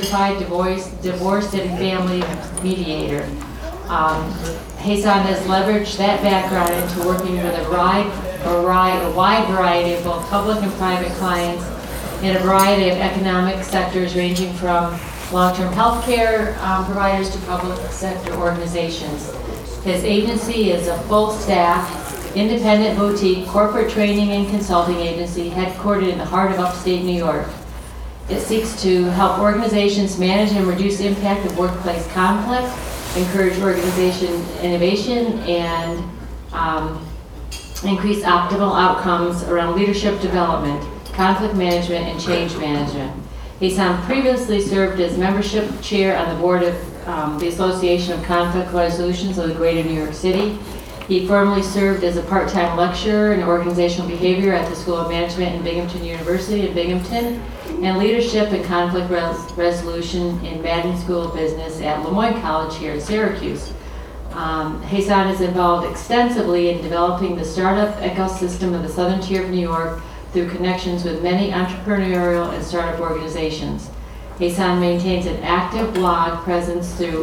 certified divorce and family mediator. Hasan has leveraged that background into working with a wide variety of both public and private clients in a variety of economic sectors ranging from long-term health care providers to public sector organizations. His agency is a full-staff, independent boutique corporate training and consulting agency headquartered in the heart of upstate New York. It seeks to help organizations manage and reduce the impact of workplace conflict, encourage organization innovation, and increase optimal outcomes around leadership development, conflict management, and change management. Hasan previously served as membership chair on the board of the Association of Conflict Resolutions of the Greater New York City. He formerly served as a part-time lecturer in organizational behavior at the School of Management in Binghamton University in Binghamton, and leadership and conflict resolution in Madden School of Business at Lemoyne College here in Syracuse. Hasan is involved extensively in developing the startup ecosystem of the Southern Tier of New York through connections with many entrepreneurial and startup organizations. Hasan maintains an active blog presence through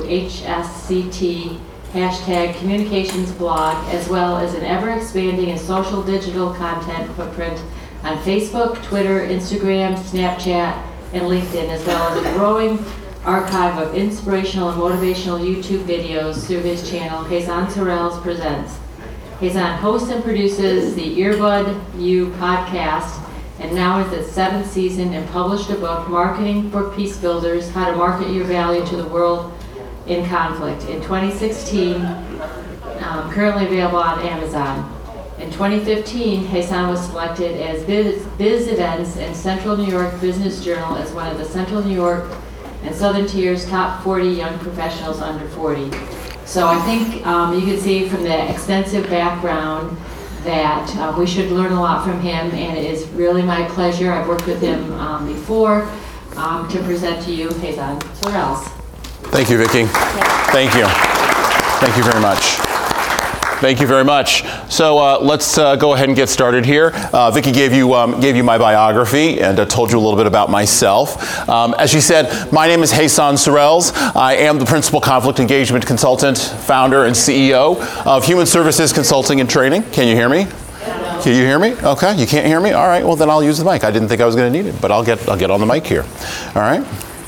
HSCT #communications blog, as well as an ever-expanding and social digital content footprint on Facebook, Twitter, Instagram, Snapchat, and LinkedIn, as well as a growing archive of inspirational and motivational YouTube videos through his channel, Hasan Sorrells Presents. Hasan hosts and produces the Earbud U podcast, and now is its 7th season, and published a book, Marketing for Peace Builders, How to Market Your Value to the World in Conflict, in 2016, currently available on Amazon. In 2015, Hasan was selected as Biz Events and Central New York Business Journal as one of the Central New York and Southern Tier's top 40 young professionals under 40. So I think you can see from the extensive background that we should learn a lot from him, and it is really my pleasure, I've worked with him before, to present to you Hasan Sorrells. Thank you, Vicki. Thank you. Thank you very much. Thank you very much. So let's go ahead and get started here. Vicki gave you my biography and told you a little bit about myself. As she said, my name is Hasan Sorrells. I am the Principal Conflict Engagement Consultant, founder and CEO of Human Services Consulting and Training. Can you hear me? Can you hear me? Okay, you can't hear me? All right, well then I'll use the mic. I didn't think I was going to need it, but I'll get on the mic here. All right.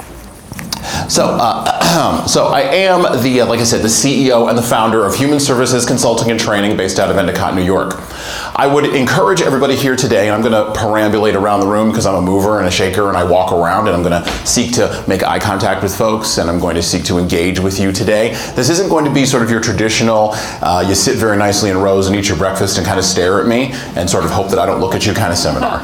So I am like I said, the CEO and the founder of Human Services Consulting and Training based out of Endicott, New York. I would encourage everybody here today, and I'm going to perambulate around the room because I'm a mover and a shaker and I walk around, and I'm going to seek to make eye contact with folks, and I'm going to seek to engage with you today. This isn't going to be sort of your traditional, you sit very nicely in rows and eat your breakfast and kind of stare at me and sort of hope that I don't look at you kind of seminar.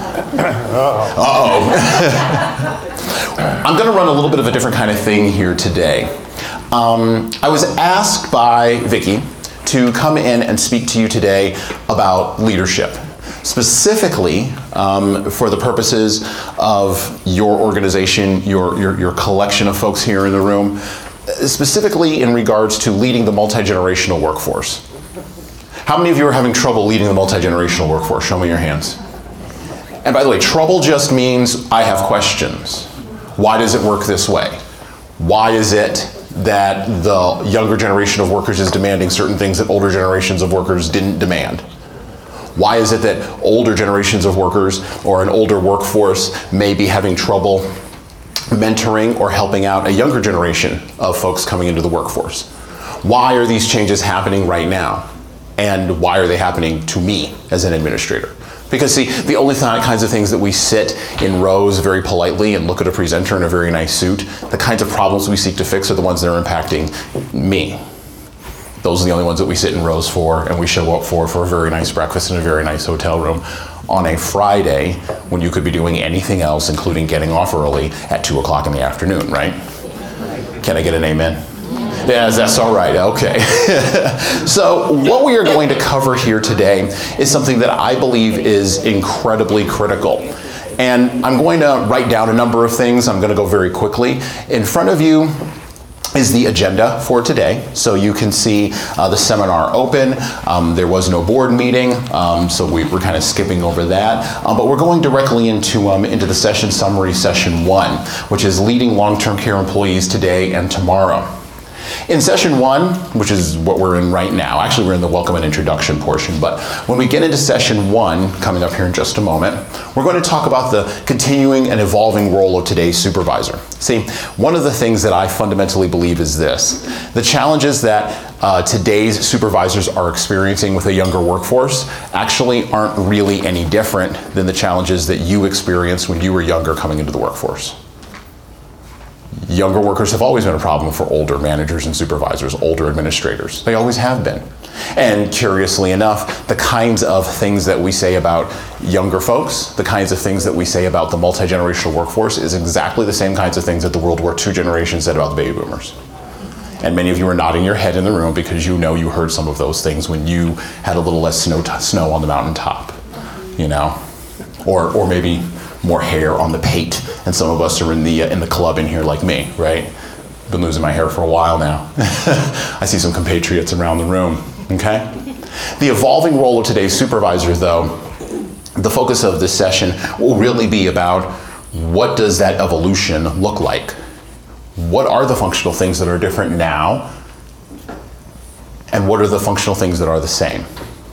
Uh-oh. I'm going to run a little bit of a different kind of thing here today. I was asked by Vicki to come in and speak to you today about leadership, specifically for the purposes of your organization, your collection of folks here in the room, specifically in regards to leading the multi-generational workforce. How many of you are having trouble leading the multi-generational workforce? Show me your hands. And by the way, trouble just means I have questions. Why does it work this way? Why is it that the younger generation of workers is demanding certain things that older generations of workers didn't demand? Why is it that older generations of workers or an older workforce may be having trouble mentoring or helping out a younger generation of folks coming into the workforce? Why are these changes happening right now? And why are they happening to me as an administrator? Because see, the only kinds of things that we sit in rows very politely and look at a presenter in a very nice suit, the kinds of problems we seek to fix are the ones that are impacting me. Those are the only ones that we sit in rows for and we show up for a very nice breakfast in a very nice hotel room on a Friday when you could be doing anything else, including getting off early at 2 o'clock in the afternoon, right? Can I get an amen? Yeah, that's all right, okay. So what we are going to cover here today is something that I believe is incredibly critical. And I'm going to write down a number of things. I'm going to go very quickly. In front of you, is the agenda for today. So you can see the seminar open. There was no board meeting, so we're kind of skipping over that. But we're going directly into the session summary, session 1, which is leading long-term care employees today and tomorrow. In session 1, which is what we're in right now, actually we're in the welcome and introduction portion, but when we get into session 1, coming up here in just a moment, we're going to talk about the continuing and evolving role of today's supervisor. See, one of the things that I fundamentally believe is this: the challenges that today's supervisors are experiencing with a younger workforce actually aren't really any different than the challenges that you experienced when you were younger coming into the workforce. Younger workers have always been a problem for older managers and supervisors, older administrators. They always have been. And curiously enough, the kinds of things that we say about younger folks, the kinds of things that we say about the multi-generational workforce is exactly the same kinds of things that the World War II generation said about the baby boomers. And many of you are nodding your head in the room because you know you heard some of those things when you had a little less snow on the mountaintop, you know? Or maybe more hair on the pate, and some of us are in the club in here like me, right? Been losing my hair for a while now. I see some compatriots around the room, okay? The evolving role of today's supervisor, though, the focus of this session will really be about what does that evolution look like? What are the functional things that are different now? And what are the functional things that are the same?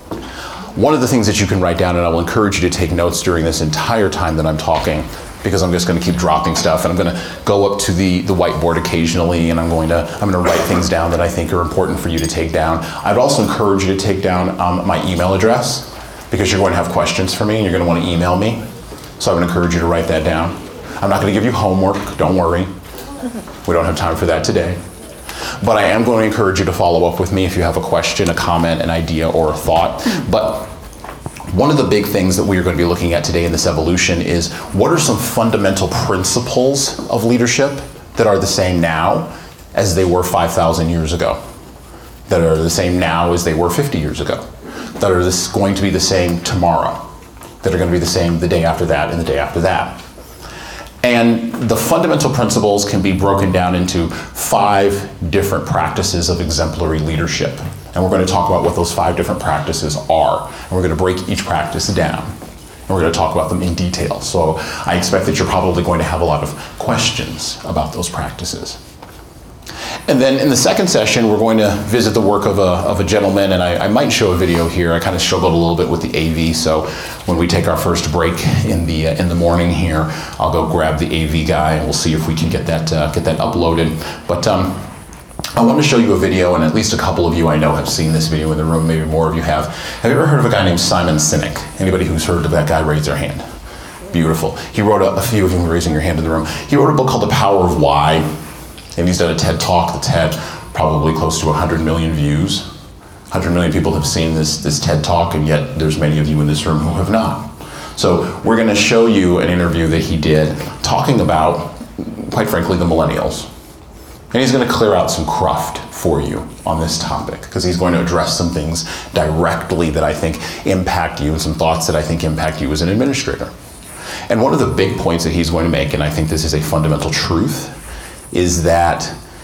One of the things that you can write down, and I will encourage you to take notes during this entire time that I'm talking, because I'm just going to keep dropping stuff, and I'm going to go up to the whiteboard occasionally, and I'm going to write things down that I think are important for you to take down. I'd also encourage you to take down my email address, because you're going to have questions for me, and you're going to want to email me. So I would encourage you to write that down. I'm not going to give you homework, don't worry. We don't have time for that today. But I am going to encourage you to follow up with me if you have a question, a comment, an idea, or a thought. But one of the big things that we are going to be looking at today in this evolution is what are some fundamental principles of leadership that are the same now as they were 5,000 years ago, that are the same now as they were 50 years ago, that are going to be the same tomorrow, that are going to be the same the day after that and the day after that. And the fundamental principles can be broken down into 5 different practices of exemplary leadership. And we're going to talk about what those 5 different practices are. And we're going to break each practice down. And we're going to talk about them in detail. So I expect that you're probably going to have a lot of questions about those practices. And then in the second session, we're going to visit the work of a gentleman, and I might show a video here. I kind of struggled a little bit with the AV, so when we take our first break in the morning here, I'll go grab the AV guy, and we'll see if we can get that uploaded. But I want to show you a video, and at least a couple of you I know have seen this video in the room. Maybe more of you have. Have you ever heard of a guy named Simon Sinek? Anybody who's heard of that guy, raise their hand. Beautiful. He wrote a few of you raising your hand in the room. He wrote a book called The Power of Why. And he's done a TED Talk that's had probably close to 100 million views. 100 million people have seen this TED Talk, and yet there's many of you in this room who have not. So we're going to show you an interview that he did talking about, quite frankly, the millennials. And he's going to clear out some cruft for you on this topic, because he's going to address some things directly that I think impact you, and some thoughts that I think impact you as an administrator. And one of the big points that he's going to make, and I think this is a fundamental truth, is that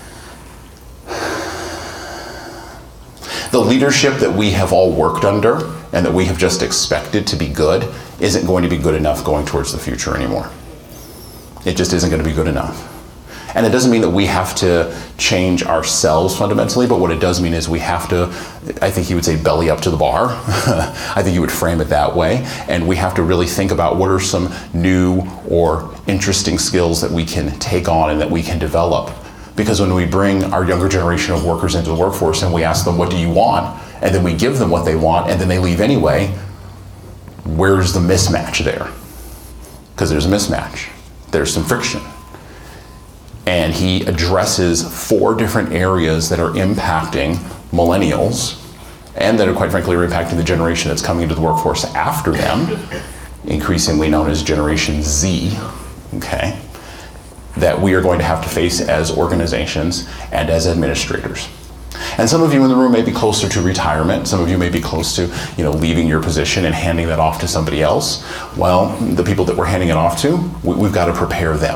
the leadership that we have all worked under and that we have just expected to be good isn't going to be good enough going towards the future anymore. It just isn't going to be good enough. And it doesn't mean that we have to change ourselves fundamentally, but what it does mean is we have to, I think he would say, belly up to the bar. I think he would frame it that way. And we have to really think about what are some new or interesting skills that we can take on and that we can develop. Because when we bring our younger generation of workers into the workforce and we ask them, what do you want? And then we give them what they want, and then they leave anyway, where's the mismatch there? Because there's a mismatch. There's some friction. And he addresses 4 different areas that are impacting millennials, and that are quite frankly are impacting the generation that's coming into the workforce after them, increasingly known as Generation Z, okay, that we are going to have to face as organizations and as administrators. And some of you in the room may be closer to retirement. Some of you may be close to, leaving your position and handing that off to somebody else. Well, the people that we're handing it off to, we've got to prepare them.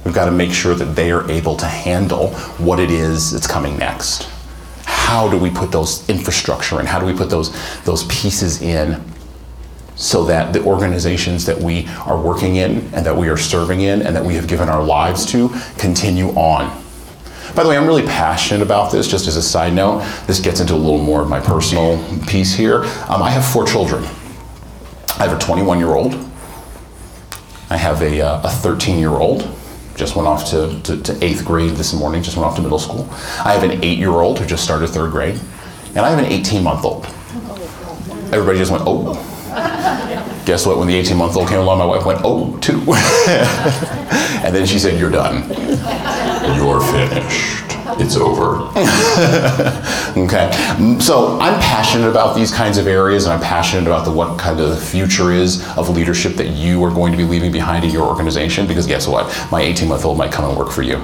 We've got to make sure that they are able to handle what it is that's coming next. How do we put those infrastructure in? How do we put those pieces in so that the organizations that we are working in and that we are serving in and that we have given our lives to continue on? By the way, I'm really passionate about this. Just as a side note, this gets into a little more of my personal piece here. I have 4 children. I have a 21-year-old. I have a 13-year-old. Just went off to 8th grade this morning, just went off to middle school. I have an 8-year-old who just started 3rd grade. And I have an 18-month-old. Everybody just went, oh. Guess what? When the 18-month-old came along, my wife went, oh, too. And then she said, you're done. You're finished. It's over. Okay. So I'm passionate about these kinds of areas, and I'm passionate about what kind of the future is of leadership that you are going to be leaving behind in your organization, because guess what? My 18-month-old might come and work for you.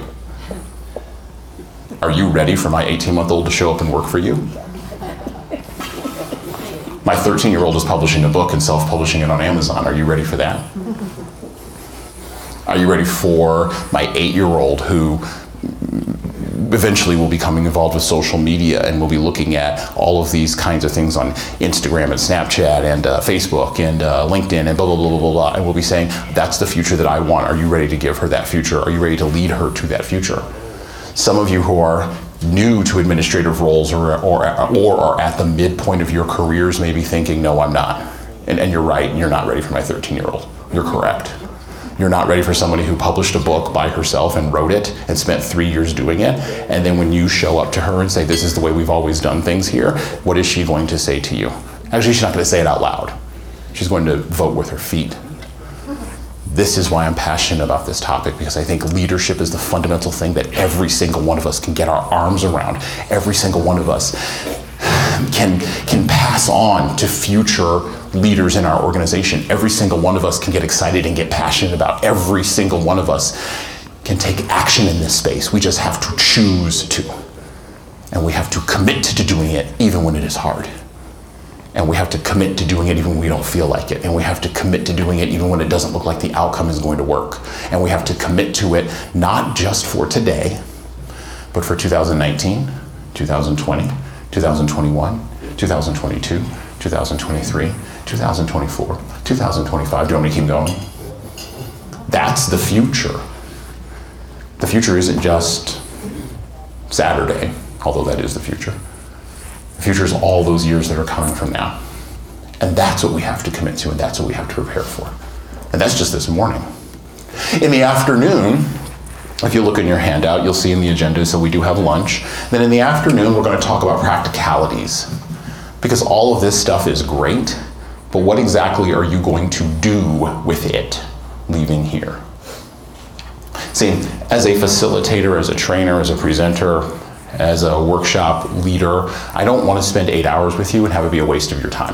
Are you ready for my 18-month-old to show up and work for you? My 13-year-old is publishing a book and self-publishing it on Amazon. Are you ready for that? Are you ready for my 8-year-old who eventually will be becoming involved with social media and will be looking at all of these kinds of things on Instagram and Snapchat and Facebook and LinkedIn and blah, blah, blah, blah, blah, blah, and will be saying, that's the future that I want. Are you ready to give her that future? Are you ready to lead her to that future? Some of you who are new to administrative roles or are at the midpoint of your careers may be thinking, no, I'm not. And you're right, you're not ready for my 13-year-old. You're correct. You're not ready for somebody who published a book by herself and wrote it and spent 3 years doing it. And then when you show up to her and say, this is the way we've always done things here, what is she going to say to you? Actually, she's not going to say it out loud. She's going to vote with her feet. This is why I'm passionate about this topic, because I think leadership is the fundamental thing that every single one of us can get our arms around. Every single one of us can pass on to future leaders in our organization. Every single one of us can get excited and get passionate about. Every single one of us can take action in this space. We just have to choose to. And we have to commit to doing it even when it is hard. And we have to commit to doing it even when we don't feel like it. And we have to commit to doing it even when it doesn't look like the outcome is going to work. And we have to commit to it not just for today, but for 2019, 2020, 2021, 2022, 2023, 2024, 2025. Do you want me to keep going? That's the future. The future isn't just Saturday, although that is the future. The future is all those years that are coming from now. And that's what we have to commit to, and that's what we have to prepare for. And that's just this morning. In the afternoon, if you look in your handout, you'll see in the agenda, so we do have lunch. Then in the afternoon, we're going to talk about practicalities. Because all of this stuff is great, but what exactly are you going to do with it leaving here? See, as a facilitator, as a trainer, as a presenter, as a workshop leader, I don't want to spend 8 hours with you and have it be a waste of your time.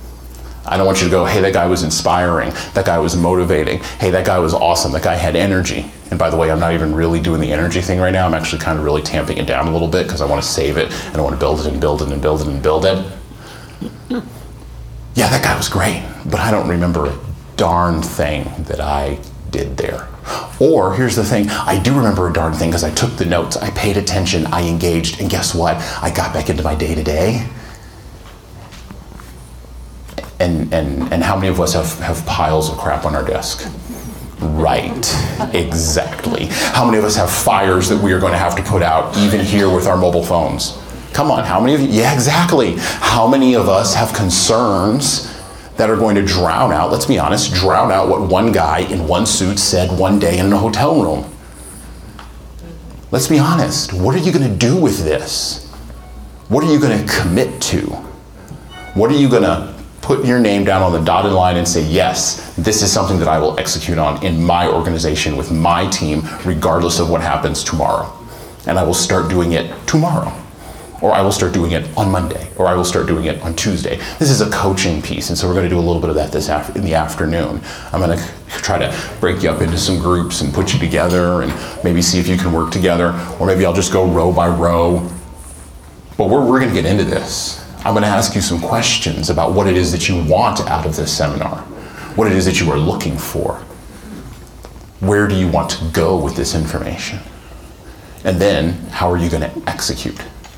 I don't want you to go, hey, that guy was inspiring, that guy was motivating, hey, that guy was awesome, that guy had energy. And by the way, I'm not even really doing the energy thing right now. I'm actually kind of really tamping it down a little bit because I want to save it and I want to build it and build it and build it and build it. Yeah, that guy was great, but I don't remember a darn thing that I did there. Or here's the thing, I do remember a darn thing because I took the notes, I paid attention, I engaged, and guess what? I got back into my day-to-day. And how many of us have piles of crap on our desk? Right, exactly. How many of us have fires that we are going to have to put out, even here with our mobile phones? Come on, how many of you? Yeah, exactly. How many of us have concerns that are going to drown out, let's be honest, drown out what one guy in one suit said one day in a hotel room? Let's be honest, what are you going to do with this? What are you going to commit to? What are you going to put your name down on the dotted line and say, yes, this is something that I will execute on in my organization with my team, regardless of what happens tomorrow. And I will start doing it tomorrow. Or I will start doing it on Monday, or I will start doing it on Tuesday. This is a coaching piece, and so we're going to do a little bit of that in the afternoon. I'm going to try to break you up into some groups and put you together and maybe see if you can work together, or maybe I'll just go row by row. But we're going to get into this. I'm going to ask you some questions about what it is that you want out of this seminar, what it is that you are looking for. Where do you want to go with this information? And then, how are you going to execute?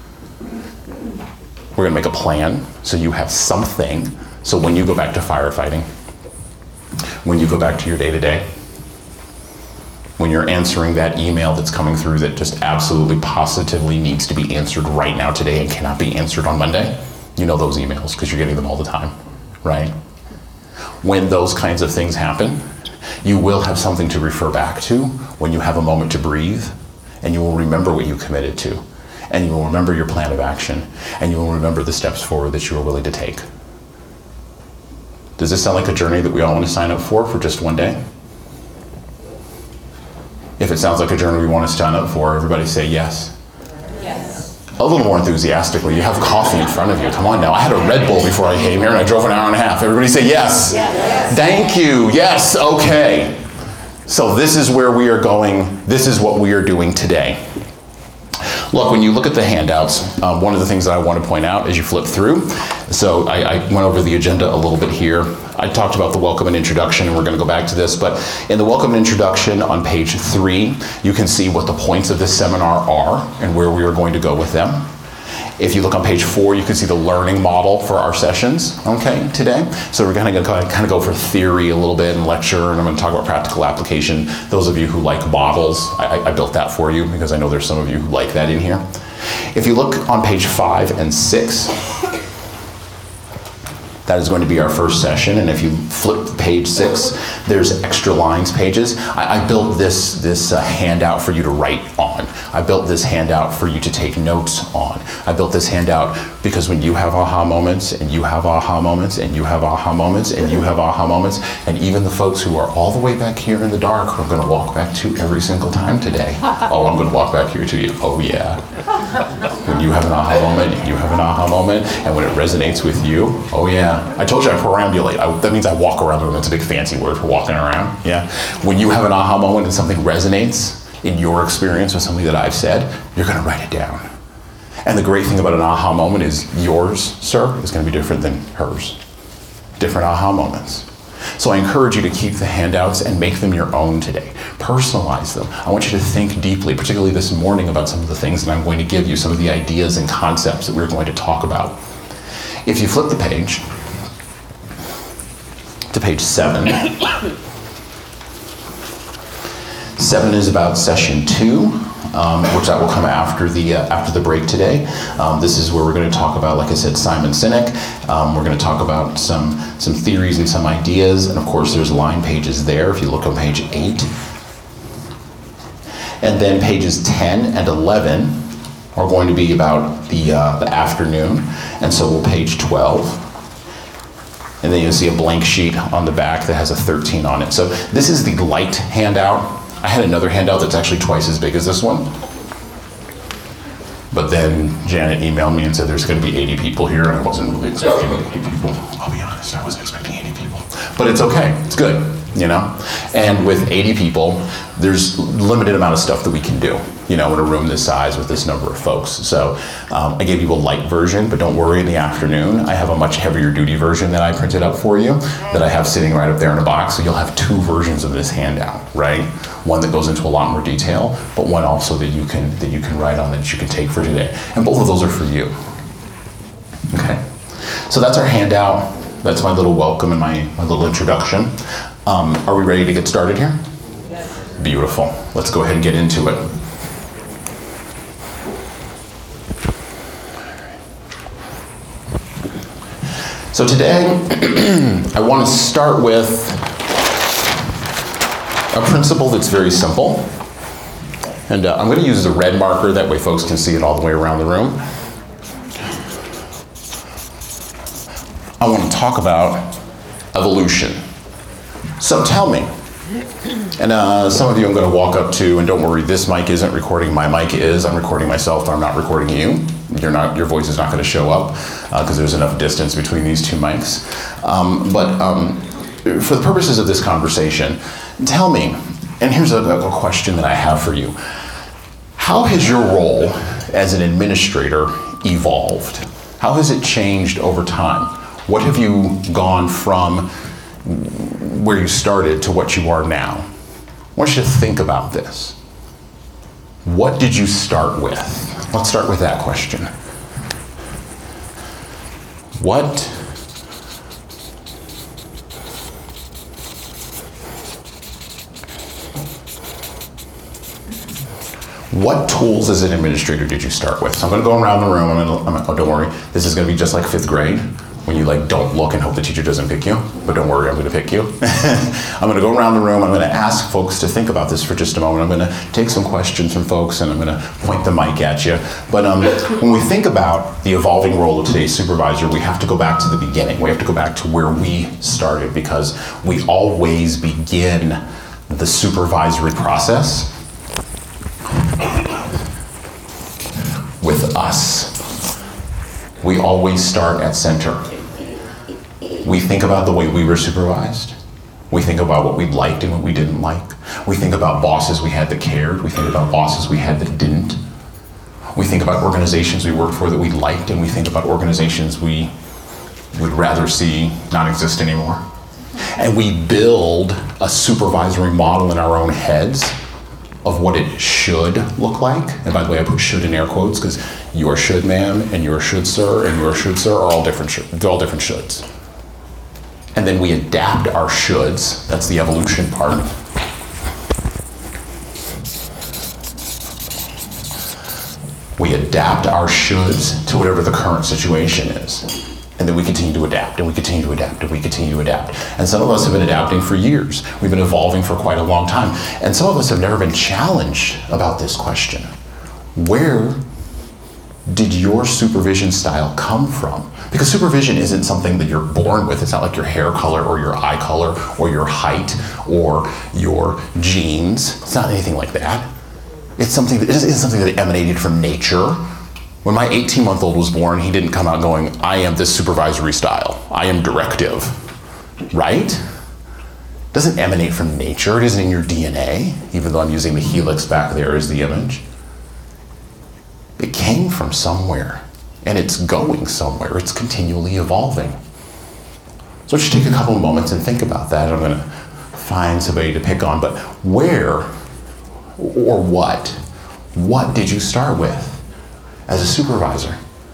We're going to make a plan so you have something. So when you go back to firefighting, when you go back to your day-to-day, when you're answering that email that's coming through that just absolutely positively needs to be answered right now today and cannot be answered on Monday, you know those emails because you're getting them all the time, right? When those kinds of things happen, you will have something to refer back to when you have a moment to breathe, and you will remember what you committed to, and you will remember your plan of action, and you will remember the steps forward that you are willing to take. Does this sound like a journey that we all want to sign up for just one day? If it sounds like a journey we want to sign up for, everybody say yes. Yes. A little more enthusiastically. You have coffee in front of you. Come on now. I had a Red Bull before I came here and I drove an hour and a half. Everybody say yes. Yes. Thank you. Yes. Okay. So this is where we are going. This is what we are doing today. Look, when you look at the handouts, one of the things that I want to point out as you flip through, so I went over the agenda a little bit here. I talked about the welcome and introduction, and we're going to go back to this, but in the welcome and introduction on page 3, you can see what the points of this seminar are and where we are going to go with them. If you look on page 4, you can see the learning model for our sessions, okay, today. So we're going to kind of go for theory a little bit and lecture, and I'm going to talk about practical application. Those of you who like models, I built that for you because I know there's some of you who like that in here. If you look on page 5 and 6, that is going to be our first session, and if you flip to page 6, there's extra lines pages. I built this handout for you to write on. I built this handout for you to take notes on. I built this handout because when you have aha moments, and you have aha moments, and you have aha moments, and you have aha moments, and even the folks who are all the way back here in the dark are going to walk back to every single time today. Oh, I'm going to walk back here to you. Oh, yeah. When you have an aha moment, and you have an aha moment, and when it resonates with you, oh, yeah. I told you I perambulate. That means I walk around the room. It's a big fancy word for walking around. Yeah. When you have an aha moment and something resonates in your experience with something that I've said, you're going to write it down. And the great thing about an aha moment is yours, sir, is going to be different than hers. Different aha moments. So I encourage you to keep the handouts and make them your own today. Personalize them. I want you to think deeply, particularly this morning, about some of the things that I'm going to give you, some of the ideas and concepts that we're going to talk about. If you flip the page to page 7, 7 is about session 2, which that will come after the break today. This is where we're going to talk about, like I said, Simon Sinek. We're going to talk about some theories and some ideas, and of course there's line pages there if you look on page 8. And then pages 10 and 11 are going to be about the afternoon, and so will page 12. And then you'll see a blank sheet on the back that has a 13 on it. So this is the light handout. I had another handout that's actually twice as big as this one. But then Janet emailed me and said there's going to be 80 people here, and I wasn't really expecting 80 people. I'll be honest, I wasn't expecting 80 people. But it's okay, it's good, you know? And with 80 people, there's limited amount of stuff that we can do, you know, in a room this size with this number of folks. So I gave you a light version, but don't worry, in the afternoon, I have a much heavier duty version that I printed up for you that I have sitting right up there in a box. So you'll have 2 versions of this handout, right? One that goes into a lot more detail, but one also that you can write on, that you can take for today. And both of those are for you. Okay? So that's our handout. That's my little welcome and my little introduction. Are we ready to get started here? Yes. Beautiful. Let's go ahead and get into it. So today, I want to start with a principle that's very simple. And I'm going to use the red marker, that way folks can see it all the way around the room. I want to talk about evolution. So tell me, and some of you I'm going to walk up to, and don't worry, this mic isn't recording, my mic is. I'm recording myself, but I'm not recording you. Your voice is not going to show up because there's enough distance between these 2 mics. But for the purposes of this conversation, tell me, and here's a question that I have for you. How has your role as an administrator evolved? How has it changed over time? What have you gone from where you started to what you are now? want you to think about this. What did you start with? Let's start with that question. What tools as an administrator did you start with? So I'm going to go around the room. Oh, don't worry. This is going to be just like 5th grade, when you like don't look and hope the teacher doesn't pick you. But don't worry, I'm going to pick you. I'm going to go around the room. I'm going to ask folks to think about this for just a moment. I'm going to take some questions from folks, and I'm going to point the mic at you. But when we think about the evolving role of today's supervisor, we have to go back to the beginning. We have to go back to where we started, because we always begin the supervisory process with us. We always start at center. We think about the way we were supervised. We think about what we liked and what we didn't like. We think about bosses we had that cared. We think about bosses we had that didn't. We think about organizations we worked for that we liked, and we think about organizations we would rather see not exist anymore. And we build a supervisory model in our own heads of what it should look like. And by the way, I put should in air quotes, because your should ma'am and your should sir and your should sir are all different they're all different shoulds. And then we adapt our shoulds. That's the evolution part. We adapt our shoulds to whatever the current situation is. And then we continue to adapt, and we continue to adapt, and we continue to adapt. And some of us have been adapting for years. We've been evolving for quite a long time. And some of us have never been challenged about this question. Where did your supervision style come from? Because supervision isn't something that you're born with. It's not like your hair color or your eye color or your height or your genes. It's not anything like that. It's something that emanated from nature. When my 18-month-old was born, he didn't come out going, I am this supervisory style. I am directive, right? It doesn't emanate from nature. It isn't in your DNA, even though I'm using the helix back there as the image. It came from somewhere, and it's going somewhere. It's continually evolving. So just take a couple of moments and think about that. I'm going to find somebody to pick on, but where or what did you start with as a supervisor?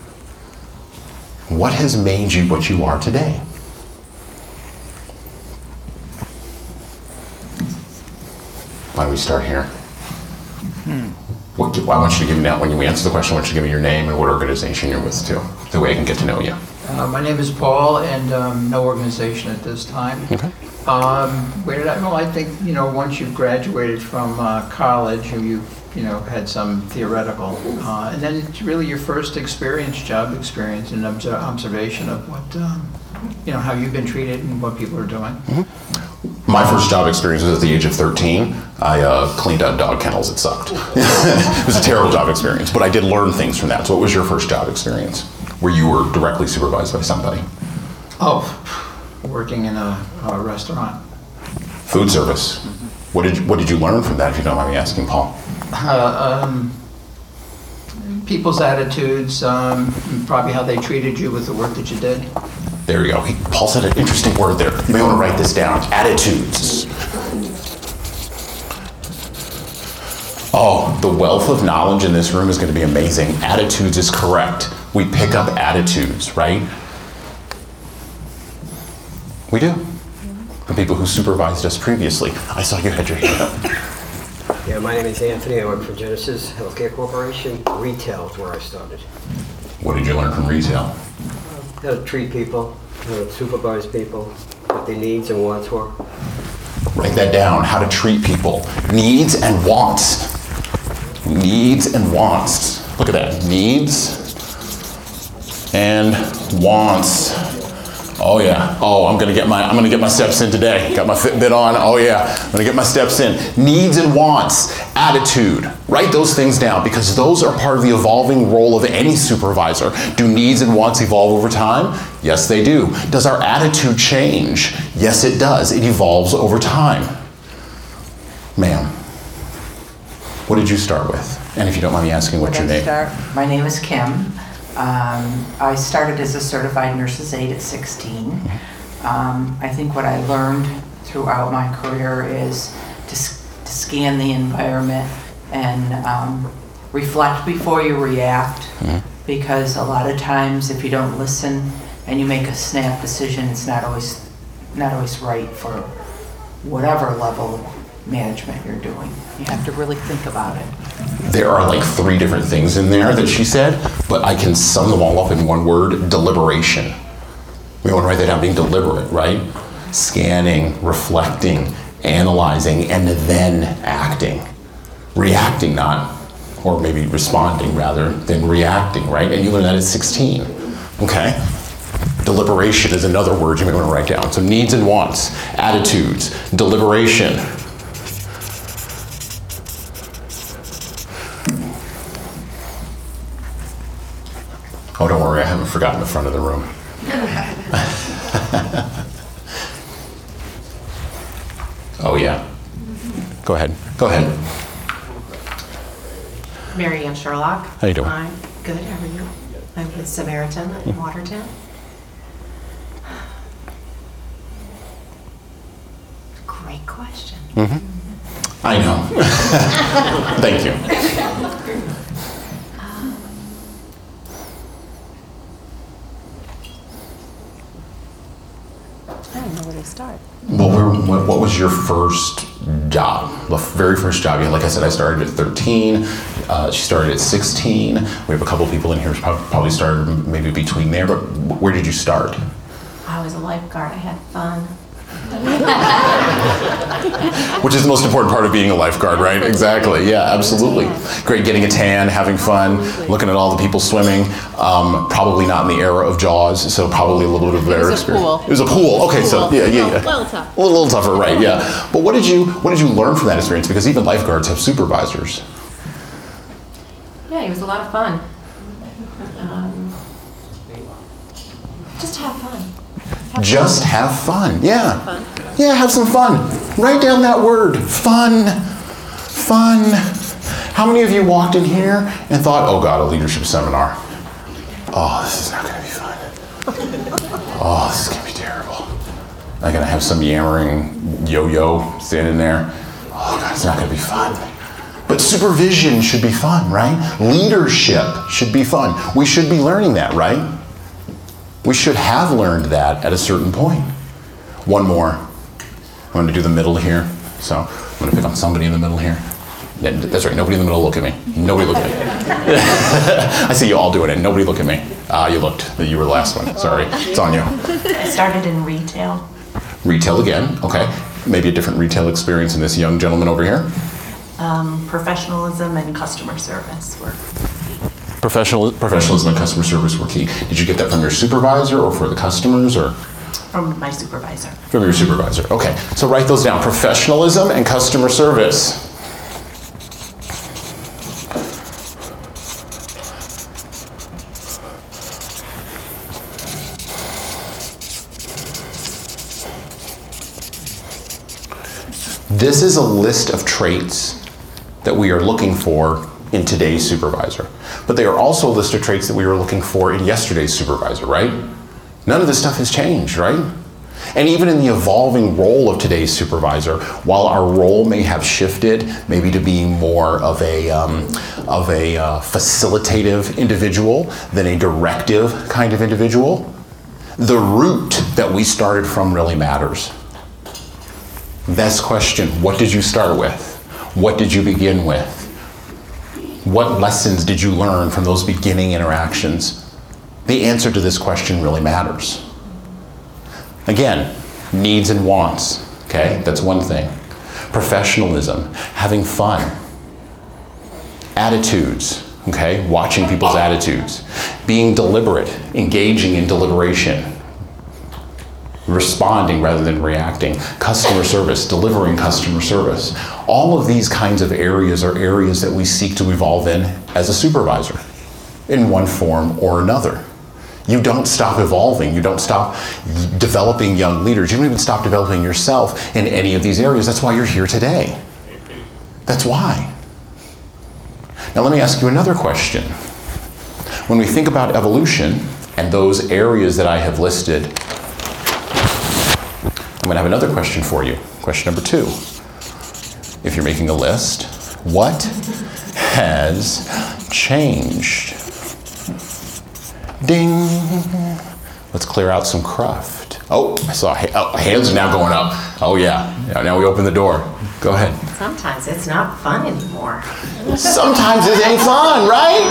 What has made you what you are today? Why don't we start here? I want you to give me, now, when you answer the question, I want you to give me your name and what organization you're with too. The way I can get to know you. My name is Paul, and no organization at this time. Okay. Where did I? Well, I think once you've graduated from college, you've had some theoretical, and then it's really your first job experience, and observation of what how you've been treated and what people are doing. Mm-hmm. My first job experience was at the age of 13. I cleaned out dog kennels. It sucked. It was a terrible job experience, but I did learn things from that. So what was your first job experience where you were directly supervised by somebody? Oh, working in a restaurant. Food service. Mm-hmm. What did you learn from that, if you don't mind me asking, Paul? People's attitudes, probably how they treated you with the work that you did. There you go. Paul said an interesting word there. You may want to write this down. Attitudes. Oh, the wealth of knowledge in this room is going to be amazing. Attitudes is correct. We pick up attitudes, right? We do. From people who supervised us previously. I saw you had your hand up. Yeah, my name is Anthony. I work for Genesis Healthcare Corporation. Retail is where I started. What did you learn from retail? How to treat people, how to supervise people, what their needs and wants were. Write that down. How to treat people. Needs and wants. Needs and wants. Look at that. Needs and wants. Oh yeah. Oh, I'm gonna get my steps in today. Got my Fitbit on. Oh yeah. I'm gonna get my steps in. Needs and wants. Attitude. Write those things down, because those are part of the evolving role of any supervisor. Do needs and wants evolve over time? Yes, they do. Does our attitude change? Yes, it does. It evolves over time. Ma'am, what did you start with? And if you don't mind me asking, what's your name? My name is Kim. I started as a certified nurse's aide at 16. I think what I learned throughout my career is to to scan the environment and reflect before you react. Because a lot of times if you don't listen and you make a snap decision, it's not always right for whatever level of management you're doing. You have to really think about it. There are like 3 different things in there that she said, but I can sum them all up in one word: deliberation. We want to write that down, being deliberate, right? Scanning, reflecting, analyzing, and then acting. Reacting not, or maybe responding rather than reacting, right? And you learn that at 16, okay? Deliberation is another word you may want to write down. So needs and wants, attitudes, deliberation. Oh, don't worry, I haven't forgotten the front of the room. Oh yeah. Go ahead. Mary Ann Sherlock. How you doing? I'm good. How are you? I'm with Samaritan in Watertown. Great question. I know. Thank you. I don't know where to start. What was your first job? The very first job? Like I said, I started at 13. She started at 16. We have a couple people in here who probably started maybe between there, but where did you start? I was a lifeguard. I had fun. Which is the most important part of being a lifeguard, right? Exactly. Yeah, absolutely. Great, getting a tan, having fun, looking at all the people swimming. Probably not in the era of Jaws, so probably a little bit of their experience. Pool. It was a pool. Okay, so yeah. A little tough. A little tougher, right? Yeah. But what did you learn from that experience? Because even lifeguards have supervisors. Yeah, it was a lot of fun. Just have fun. Just have fun. Yeah. Yeah, have some fun. Write down that word. Fun. Fun. How many of you walked in here and thought, oh God, a leadership seminar? Oh, this is not going to be fun. Oh, this is going to be terrible. I'm going to have some yammering yo-yo standing there. Oh God, it's not going to be fun. But supervision should be fun, right? Leadership should be fun. We should be learning that, right? We should have learned that at a certain point. One more. I'm going to do the middle here. So I'm going to pick on somebody in the middle here. That's right, nobody in the middle look at me. Nobody look at me. I see you all doing it. Nobody look at me. You looked. You were the last one. Sorry. It's on you. I started in retail. Retail again. Okay. Maybe a different retail experience in this young gentleman over here. Professionalism and customer service were Professionalism and customer service were key. Did you get that from your supervisor or for the customers or? from my supervisor. From your supervisor. Okay. So write those down. Professionalism and customer service. This is a list of traits that we are looking for in today's supervisor. But they are also a list of traits that we were looking for in yesterday's supervisor, right? None of this stuff has changed, right? And even in the evolving role of today's supervisor, while our role may have shifted, maybe to being more of a facilitative individual than a directive kind of individual, the root that we started from really matters. Best question, what did you start with? What did you begin with? What lessons did you learn from those beginning interactions? The answer to this question really matters. Again, needs and wants, okay? That's one thing. Professionalism, having fun. Attitudes, okay? Watching people's attitudes. Being deliberate, engaging in deliberation. Responding rather than reacting. Customer service, delivering customer service. All of these kinds of areas are areas that we seek to evolve in as a supervisor in one form or another. You don't stop evolving. You don't stop developing young leaders. You don't even stop developing yourself in any of these areas. That's why you're here today. That's why. Now let me ask you another question. When we think about evolution and those areas that I have listed, I'm going to have another question for you. Question number 2. if you're making a list, what has changed? Ding. Let's clear out some cruft. Oh, I saw hands are now going up. Oh yeah, now we open the door. Go ahead. Sometimes it's not fun anymore. Sometimes it ain't fun, right?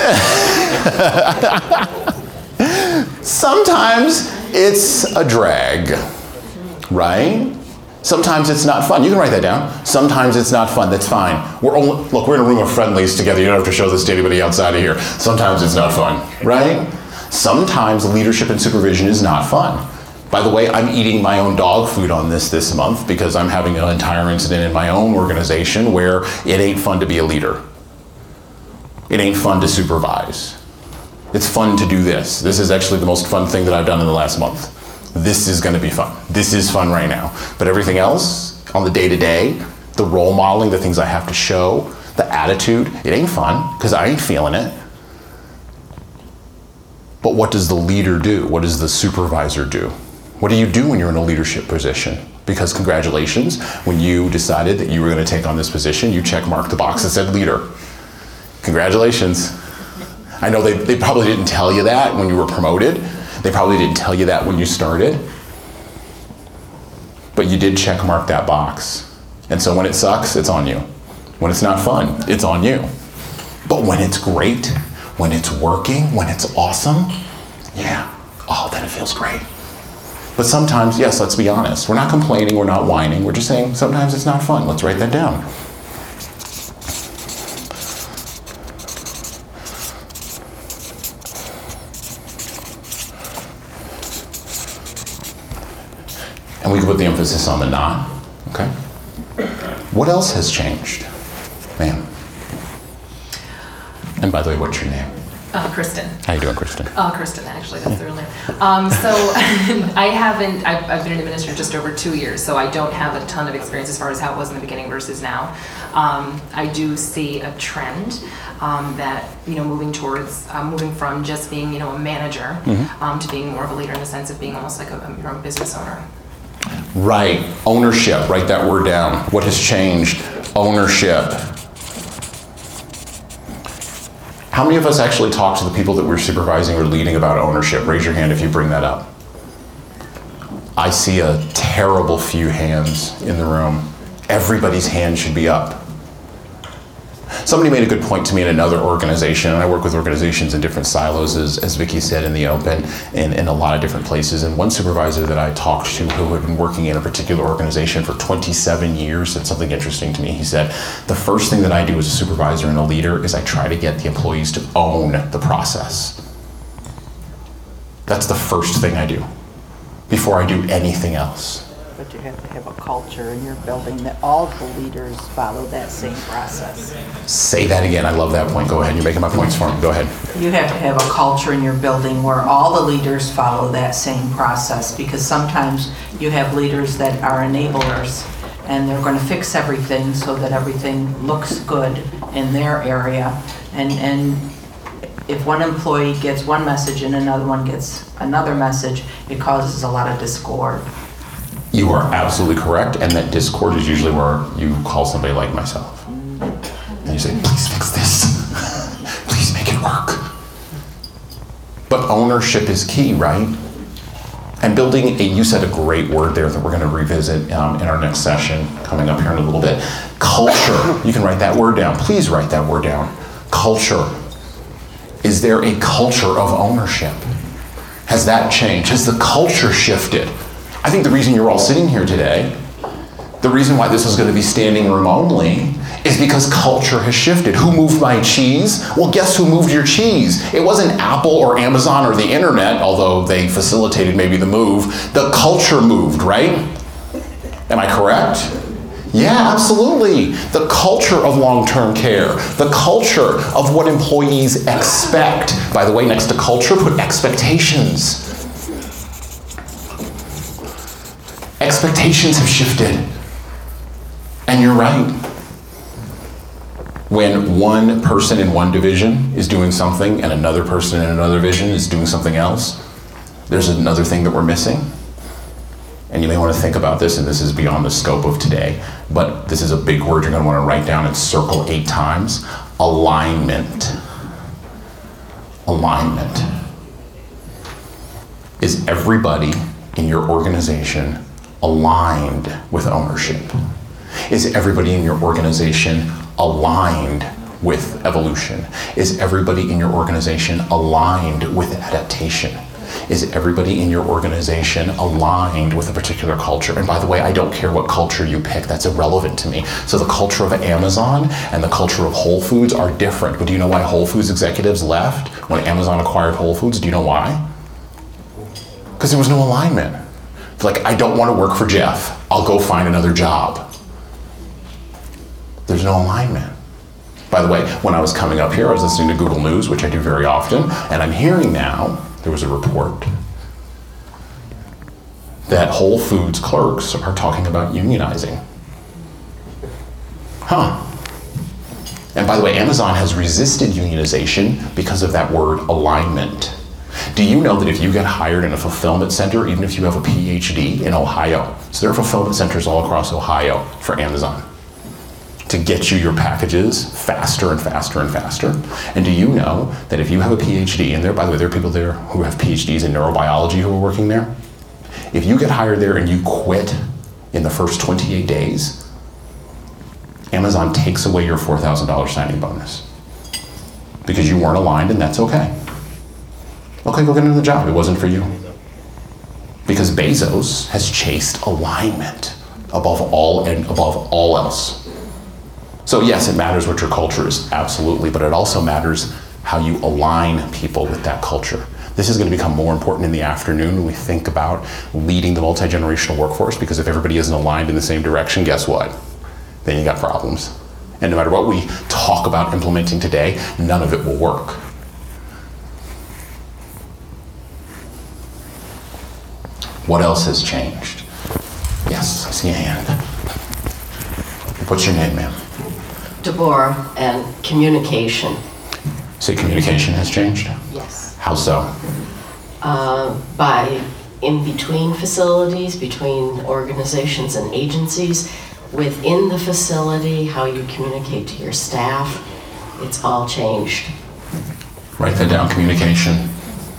Sometimes it's a drag, right? Sometimes it's not fun. You can write that down. Sometimes it's not fun. That's fine. We're in a room of friendlies together. You don't have to show this to anybody outside of here. Sometimes it's not fun, right? Sometimes leadership and supervision is not fun. By the way, I'm eating my own dog food on this month because I'm having an entire incident in my own organization where it ain't fun to be a leader. It ain't fun to supervise. It's fun to do this. This is actually the most fun thing that I've done in the last month. This is gonna be fun. This is fun right now. But everything else on the day-to-day, the role modeling, the things I have to show, the attitude, it ain't fun because I ain't feeling it. But what does the leader do? What does the supervisor do? What do you do when you're in a leadership position? Because congratulations, when you decided that you were going to take on this position, you check marked the box that said leader. Congratulations. I know they probably didn't tell you that when you were promoted. They probably didn't tell you that when you started. But you did check mark that box. And so when it sucks, it's on you. When it's not fun, it's on you. But when it's great, when it's working, when it's awesome, yeah, oh, then it feels great. But sometimes, yes, let's be honest. We're not complaining, we're not whining. We're just saying sometimes it's not fun. Let's write that down. And we can put the emphasis on the not, okay? What else has changed, ma'am? And by the way, what's your name? Kristen. How you doing, Kristen? Kristen, actually, that's the real name. So I've been an administrator just over 2 years, so I don't have a ton of experience as far as how it was in the beginning versus now. I do see a trend that, moving from just being, a manager to being more of a leader in the sense of being almost like your own business owner. Right, ownership, write that word down. What has changed? Ownership. How many of us actually talk to the people that we're supervising or leading about ownership? Raise your hand if you bring that up. I see a terrible few hands in the room. Everybody's hand should be up. Somebody made a good point to me in another organization, and I work with organizations in different silos, as Vicki said in the open, in a lot of different places. And one supervisor that I talked to who had been working in a particular organization for 27 years said something interesting to me. He said, the first thing that I do as a supervisor and a leader is I try to get the employees to own the process. That's the first thing I do before I do anything else. But you have to have a culture in your building that all the leaders follow that same process. Say that again. I love that point. Go ahead. You're making my points for me. Go ahead. You have to have a culture in your building where all the leaders follow that same process, because sometimes you have leaders that are enablers and they're going to fix everything so that everything looks good in their area. And if one employee gets one message and another one gets another message, it causes a lot of discord. You are absolutely correct, and that discord is usually where you call somebody like myself. And you say, please fix this. Please make it work. But ownership is key, right? And building you said a great word there that we're going to revisit in our next session coming up here in a little bit. Culture. You can write that word down. Please write that word down. Culture. Is there a culture of ownership? Has that changed? Has the culture shifted? I think the reason you're all sitting here today, the reason why this is going to be standing room only, is because culture has shifted. Who moved my cheese? Well, guess who moved your cheese? It wasn't Apple or Amazon or the internet, although they facilitated maybe the move. The culture moved, right? Am I correct? Yeah, absolutely. The culture of long-term care, the culture of what employees expect. By the way, next to culture, put expectations. Expectations have shifted. And you're right. When one person in one division is doing something and another person in another division is doing something else, there's another thing that we're missing. And you may want to think about this, and this is beyond the scope of today. but this is a big word you're going to want to write down and circle 8 times. Alignment. Alignment. Is everybody in your organization aligned with ownership? Is everybody in your organization aligned with evolution? Is everybody in your organization aligned with adaptation? Is everybody in your organization aligned with a particular culture? And by the way, I don't care what culture you pick, that's irrelevant to me. So the culture of Amazon and the culture of Whole Foods are different. But do you know why Whole Foods executives left when Amazon acquired Whole Foods? Do you know why? Because there was no alignment. It's like, I don't want to work for Jeff. I'll go find another job. There's no alignment. By the way, when I was coming up here, I was listening to Google News, which I do very often, and I'm hearing now, there was a report that Whole Foods clerks are talking about unionizing. Huh. And by the way, Amazon has resisted unionization because of that word alignment. Do you know that if you get hired in a fulfillment center, even if you have a PhD in Ohio, so there are fulfillment centers all across Ohio for Amazon, to get you your packages faster and faster and faster. And do you know that if you have a PhD in there, by the way, there are people there who have PhDs in neurobiology who are working there. If you get hired there and you quit in the first 28 days, Amazon takes away your $4,000 signing bonus because you weren't aligned, and that's okay. Okay, go get another job. It wasn't for you. Because Bezos has chased alignment above all and above all else. So yes, it matters what your culture is, absolutely, but it also matters how you align people with that culture. This is going to become more important in the afternoon when we think about leading the multi-generational workforce, because if everybody isn't aligned in the same direction, guess what? Then you got problems. And no matter what we talk about implementing today, none of it will work. What else has changed? Yes, I see a hand. What's your name, ma'am? Deborah, and communication. Say communication has changed? Yes. How so? By in between facilities, between organizations and agencies, within the facility, how you communicate to your staff, it's all changed. Write that down, communication.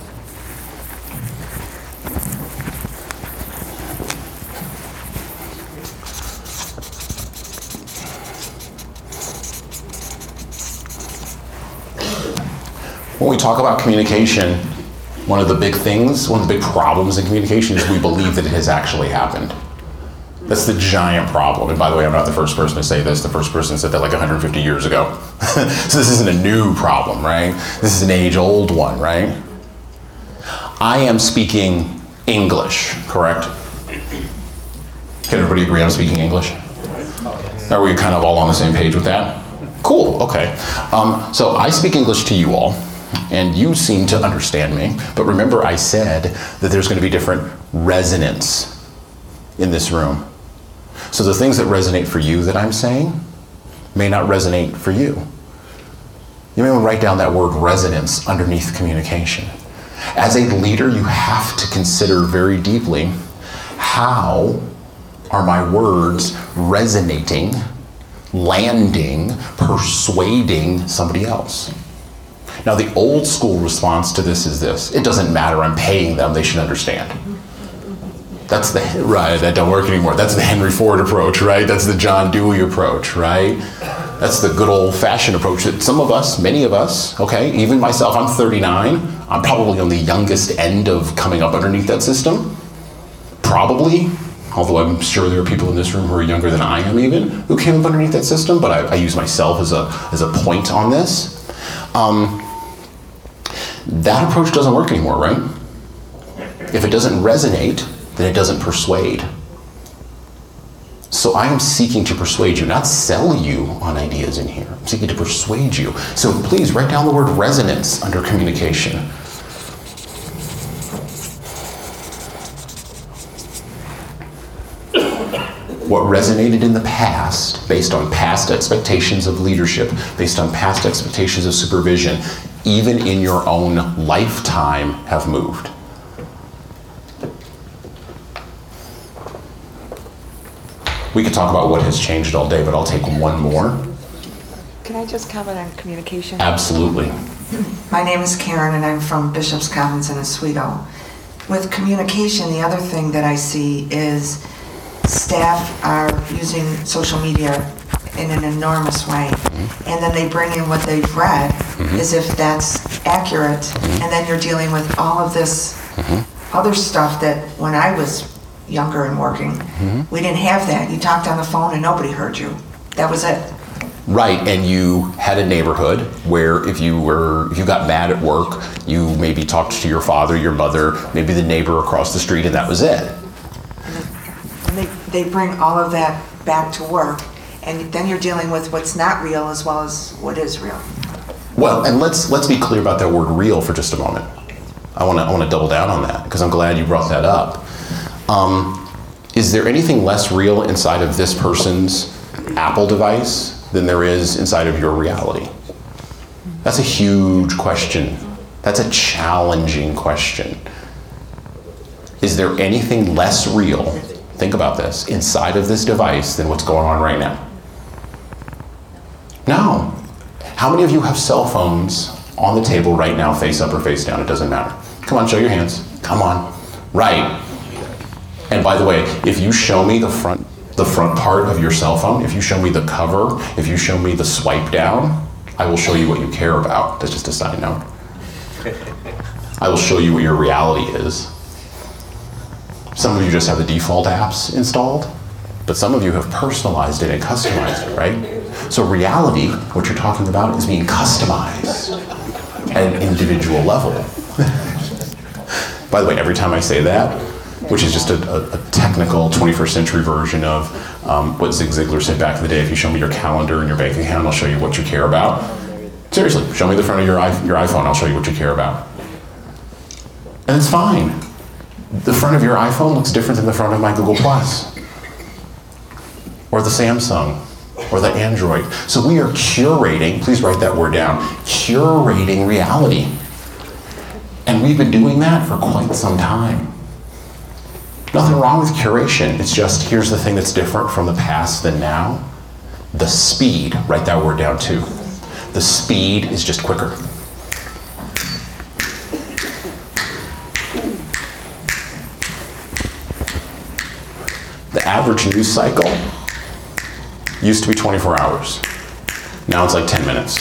When we talk about communication, one of the big things, one of the big problems in communication is we believe that it has actually happened. That's the giant problem. And by the way, I'm not the first person to say this. The first person said that like 150 years ago. So this isn't a new problem, right? This is an age-old one, right? I am speaking English, correct? Can everybody agree I'm speaking English? Are we kind of all on the same page with that? Cool, okay. So I speak English to you all, and you seem to understand me. But remember, I said that there's going to be different resonance in this room. So the things that resonate for you that I'm saying may not resonate for you. You may want to write down that word resonance underneath communication. As a leader, you have to consider very deeply, how are my words resonating, landing, persuading somebody else? Now, the old school response to this is this: it doesn't matter, I'm paying them, they should understand. That's the, right, that don't work anymore. That's the Henry Ford approach, right? That's the John Dewey approach, right? That's the good old-fashioned approach that some of us, many of us, okay, even myself, I'm 39, I'm probably on the youngest end of coming up underneath that system. Probably, although I'm sure there are people in this room who are younger than I am even, who came up underneath that system, but I use myself as a point on this. That approach doesn't work anymore, right? If it doesn't resonate, then it doesn't persuade. So I am seeking to persuade you, not sell you on ideas in here. I'm seeking to persuade you. So please write down the word resonance under communication. What resonated in the past, based on past expectations of leadership, based on past expectations of supervision, even in your own lifetime, have moved. We could talk about what has changed all day, but I'll take one more. Can I just comment on communication? Absolutely. My name is Karen and I'm from Bishop's Commons in Oswego. With communication, the other thing that I see is staff are using social media in an enormous way. And then they bring in what they've read as if that's accurate. And then you're dealing with all of this other stuff that when I was younger and working, we didn't have that. You talked on the phone and nobody heard you. That was it. Right, and you had a neighborhood where if you got mad at work, you maybe talked to your father, your mother, maybe the neighbor across the street, and that was it. And they bring all of that back to work, and then you're dealing with what's not real as well as what is real. Well, and let's be clear about that word "real" for just a moment. I want to double down on that because I'm glad you brought that up. Is there anything less real inside of this person's Apple device than there is inside of your reality? That's a huge question. That's a challenging question. Is there anything less real, think about this, inside of this device than what's going on right now? No. How many of you have cell phones on the table right now, face up or face down? It doesn't matter. Come on, show your hands. Come on. Right. And by the way, if you show me the front part of your cell phone, if you show me the cover, if you show me the swipe down, I will show you what you care about. That's just a side note. I will show you what your reality is. Some of you just have the default apps installed, but some of you have personalized it and customized it, right? So reality, what you're talking about, is being customized at an individual level. By the way, every time I say that, which is just a technical 21st century version of what Zig Ziglar said back in the day, if you show me your calendar and your bank account, I'll show you what you care about. Seriously, show me the front of your iPhone, I'll show you what you care about. And it's fine. The front of your iPhone looks different than the front of my Google Plus, or the Samsung, or the Android. So we are curating, please write that word down, curating reality. And we've been doing that for quite some time. Nothing wrong with curation. It's just, here's the thing that's different from the past than now. The speed, write that word down too. The speed is just quicker. The average news cycle used to be 24 hours. Now it's like 10 minutes.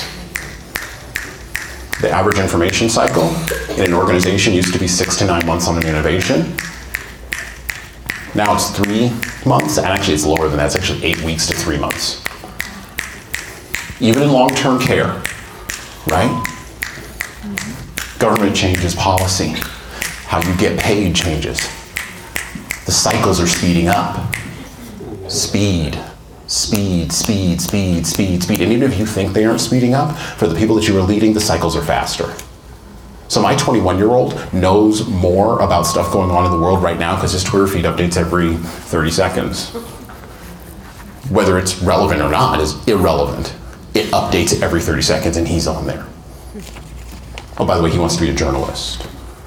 The average information cycle in an organization used to be 6 to 9 months on an innovation. Now it's 3 months, and actually it's lower than that. It's actually 8 weeks to 3 months. Even in long-term care, right? Government changes policy. How you get paid changes. The cycles are speeding up. Speed, speed, speed, speed, speed, speed. And even if you think they aren't speeding up, for the people that you are leading, the cycles are faster. So my 21-year-old knows more about stuff going on in the world right now because his Twitter feed updates every 30 seconds. Whether it's relevant or not is irrelevant. It updates every 30 seconds and he's on there. Oh, by the way, he wants to be a journalist.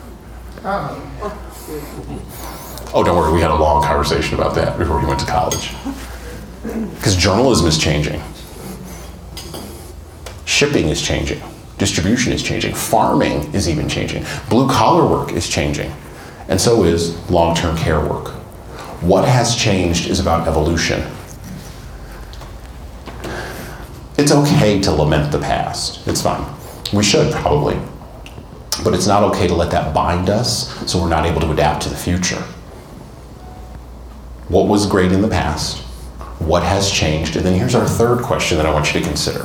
Oh, don't worry, we had a long conversation about that before he went to college. Because journalism is changing. Shipping is changing. Distribution is changing. Farming is even changing. Blue-collar work is changing. And so is long-term care work. What has changed is about evolution. It's okay to lament the past. It's fine. We should, probably. But it's not okay to let that bind us so we're not able to adapt to the future. What was great in the past? What has changed? And then here's our third question that I want you to consider.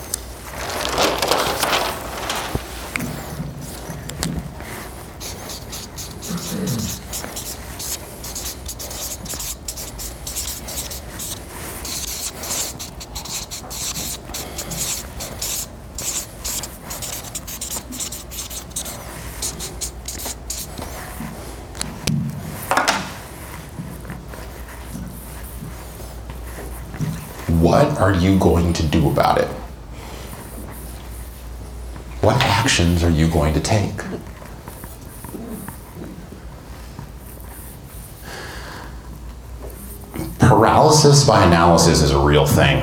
What are you going to do about it? What actions are you going to take? Paralysis by analysis is a real thing.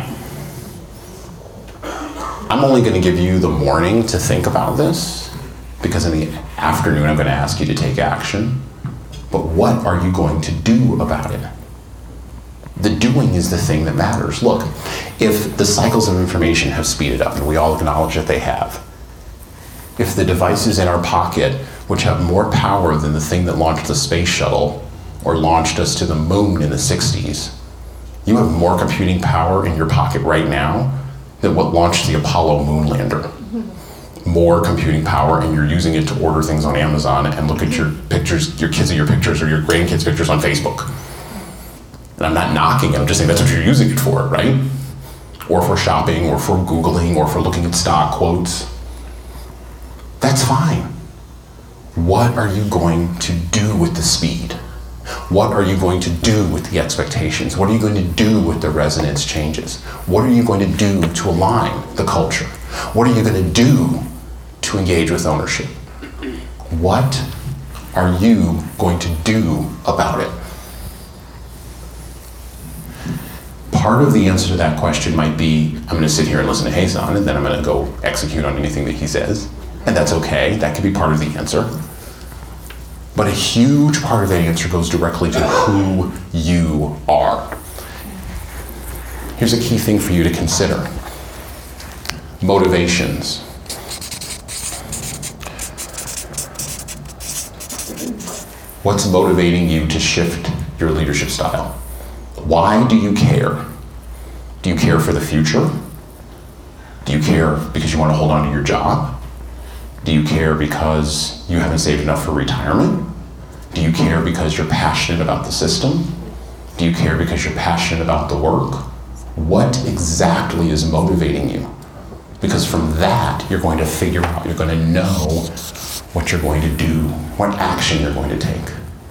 I'm only going to give you the morning to think about this, because in the afternoon I'm going to ask you to take action. But what are you going to do about it? The doing is the thing that matters. Look, if the cycles of information have speeded up, and we all acknowledge that they have, if the devices in our pocket, which have more power than the thing that launched the space shuttle or launched us to the moon in the 60s, you have more computing power in your pocket right now than what launched the Apollo moon lander. More computing power, and you're using it to order things on Amazon and look at your pictures, your kids' your pictures, or your grandkids' pictures on Facebook. And I'm not knocking it, I'm just saying that's what you're using it for, right? Or for shopping, or for Googling, or for looking at stock quotes. That's fine. What are you going to do with the speed? What are you going to do with the expectations? What are you going to do with the resonance changes? What are you going to do to align the culture? What are you going to do to engage with ownership? What are you going to do about it? Part of the answer to that question might be, I'm going to sit here and listen to Hasan, and then I'm going to go execute on anything that he says. And that's okay, that could be part of the answer. But a huge part of that answer goes directly to who you are. Here's a key thing for you to consider. Motivations. What's motivating you to shift your leadership style? Why do you care? Do you care for the future? Do you care because you want to hold on to your job? Do you care because you haven't saved enough for retirement? Do you care because you're passionate about the system? Do you care because you're passionate about the work? What exactly is motivating you? Because from that, you're going to figure out, you're going to know what you're going to do, what action you're going to take.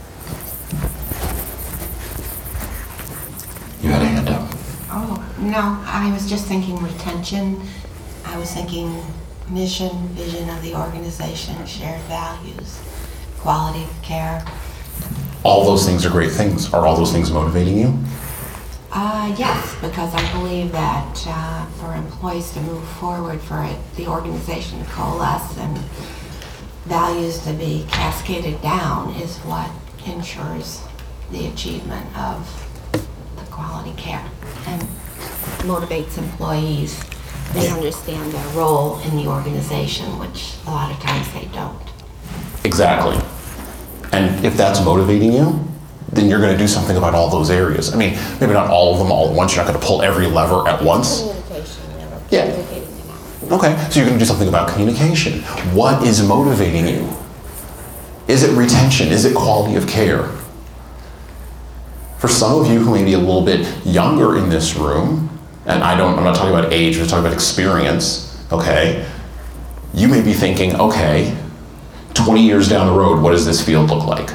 You had a hand up. Oh, no, I was just thinking retention. I was thinking mission, vision of the organization, shared values, quality of care. All those things are great things. Are all those things motivating you? Yes, because I believe that for employees to move forward, for the organization to coalesce and values to be cascaded down is what ensures the achievement of the quality care and motivates employees. They understand their role in the organization, which a lot of times they don't. Exactly. And if that's motivating you, then you're going to do something about all those areas. I mean, maybe not all of them all at once. You're not going to pull every lever at once. Communication, Yeah. communicating it out. Okay, so you're going to do something about communication. What is motivating you? Is it retention? Is it quality of care? For some of you who may be a little bit younger in this room, and I'm not talking about age, we're talking about experience, okay? You may be thinking, okay, 20 years down the road, what does this field look like?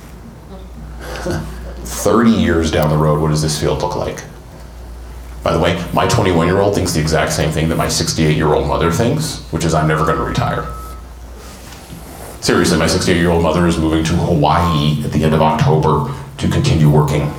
30 years down the road, what does this field look like? By the way, my 21-year-old thinks the exact same thing that my 68-year-old mother thinks, which is I'm never going to retire. Seriously, my 68-year-old mother is moving to Hawaii at the end of October to continue working.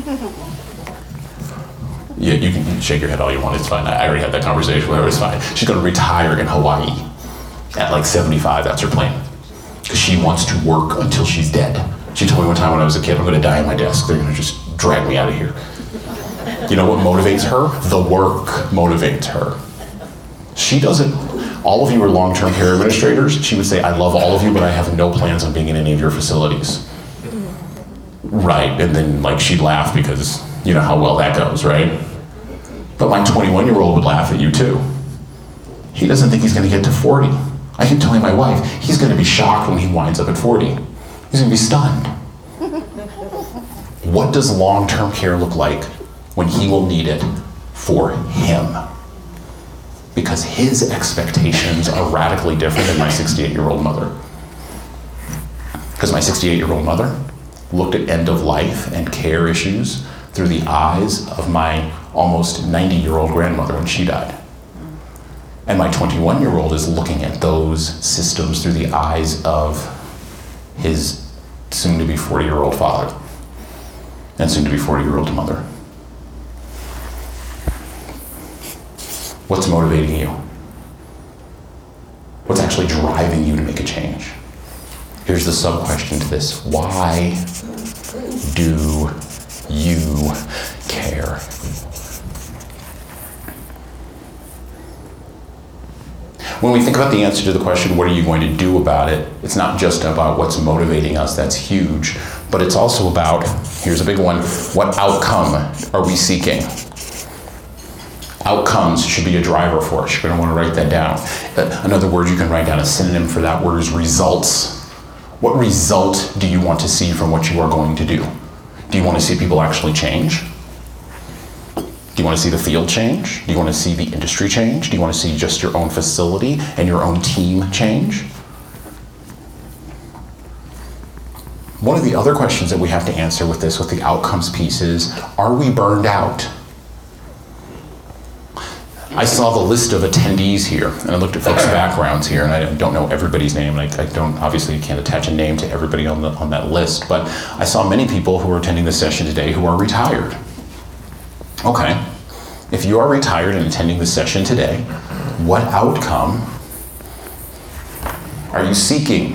Yeah, you can shake your head all you want, it's fine. I already had that conversation with her, it's fine. She's going to retire in Hawaii at like 75, that's her plan. Because she wants to work until she's dead. She told me one time when I was a kid, I'm going to die at my desk. They're going to just drag me out of here. You know what motivates her? The work motivates her. She doesn't, all of you are long-term care administrators. She would say, I love all of you, but I have no plans on being in any of your facilities. Right, and then like she'd laugh because you know how well that goes, right? But my 21-year-old would laugh at you too. He doesn't think he's going to get to 40. I keep telling my wife, he's going to be shocked when he winds up at 40. He's going to be stunned. What does long-term care look like when he will need it for him? Because his expectations are radically different than my 68-year-old mother. Because my 68-year-old mother looked at end of life and care issues through the eyes of my almost 90-year-old grandmother when she died. And my 21-year-old is looking at those systems through the eyes of his soon-to-be 40-year-old father and soon-to-be 40-year-old mother. What's motivating you? What's actually driving you to make a change? Here's the sub-question to this. Why do you care? When we think about the answer to the question, what are you going to do about it? It's not just about what's motivating us, that's huge, but it's also about, here's a big one, what outcome are we seeking? Outcomes should be a driver for us. You're going to want to write that down. Another word you can write down, a synonym for that word is results. What result do you want to see from what you are going to do? Do you want to see people actually change? Do you want to see the field change? Do you want to see the industry change? Do you want to see just your own facility and your own team change? One of the other questions that we have to answer with this, with the outcomes piece is, are we burned out? I saw the list of attendees here, and I looked at folks' backgrounds here, and I don't know everybody's name, and I don't, obviously can't attach a name to everybody on that list, but I saw many people who are attending the session today who are retired. Okay, if you are retired and attending the session today, what outcome are you seeking?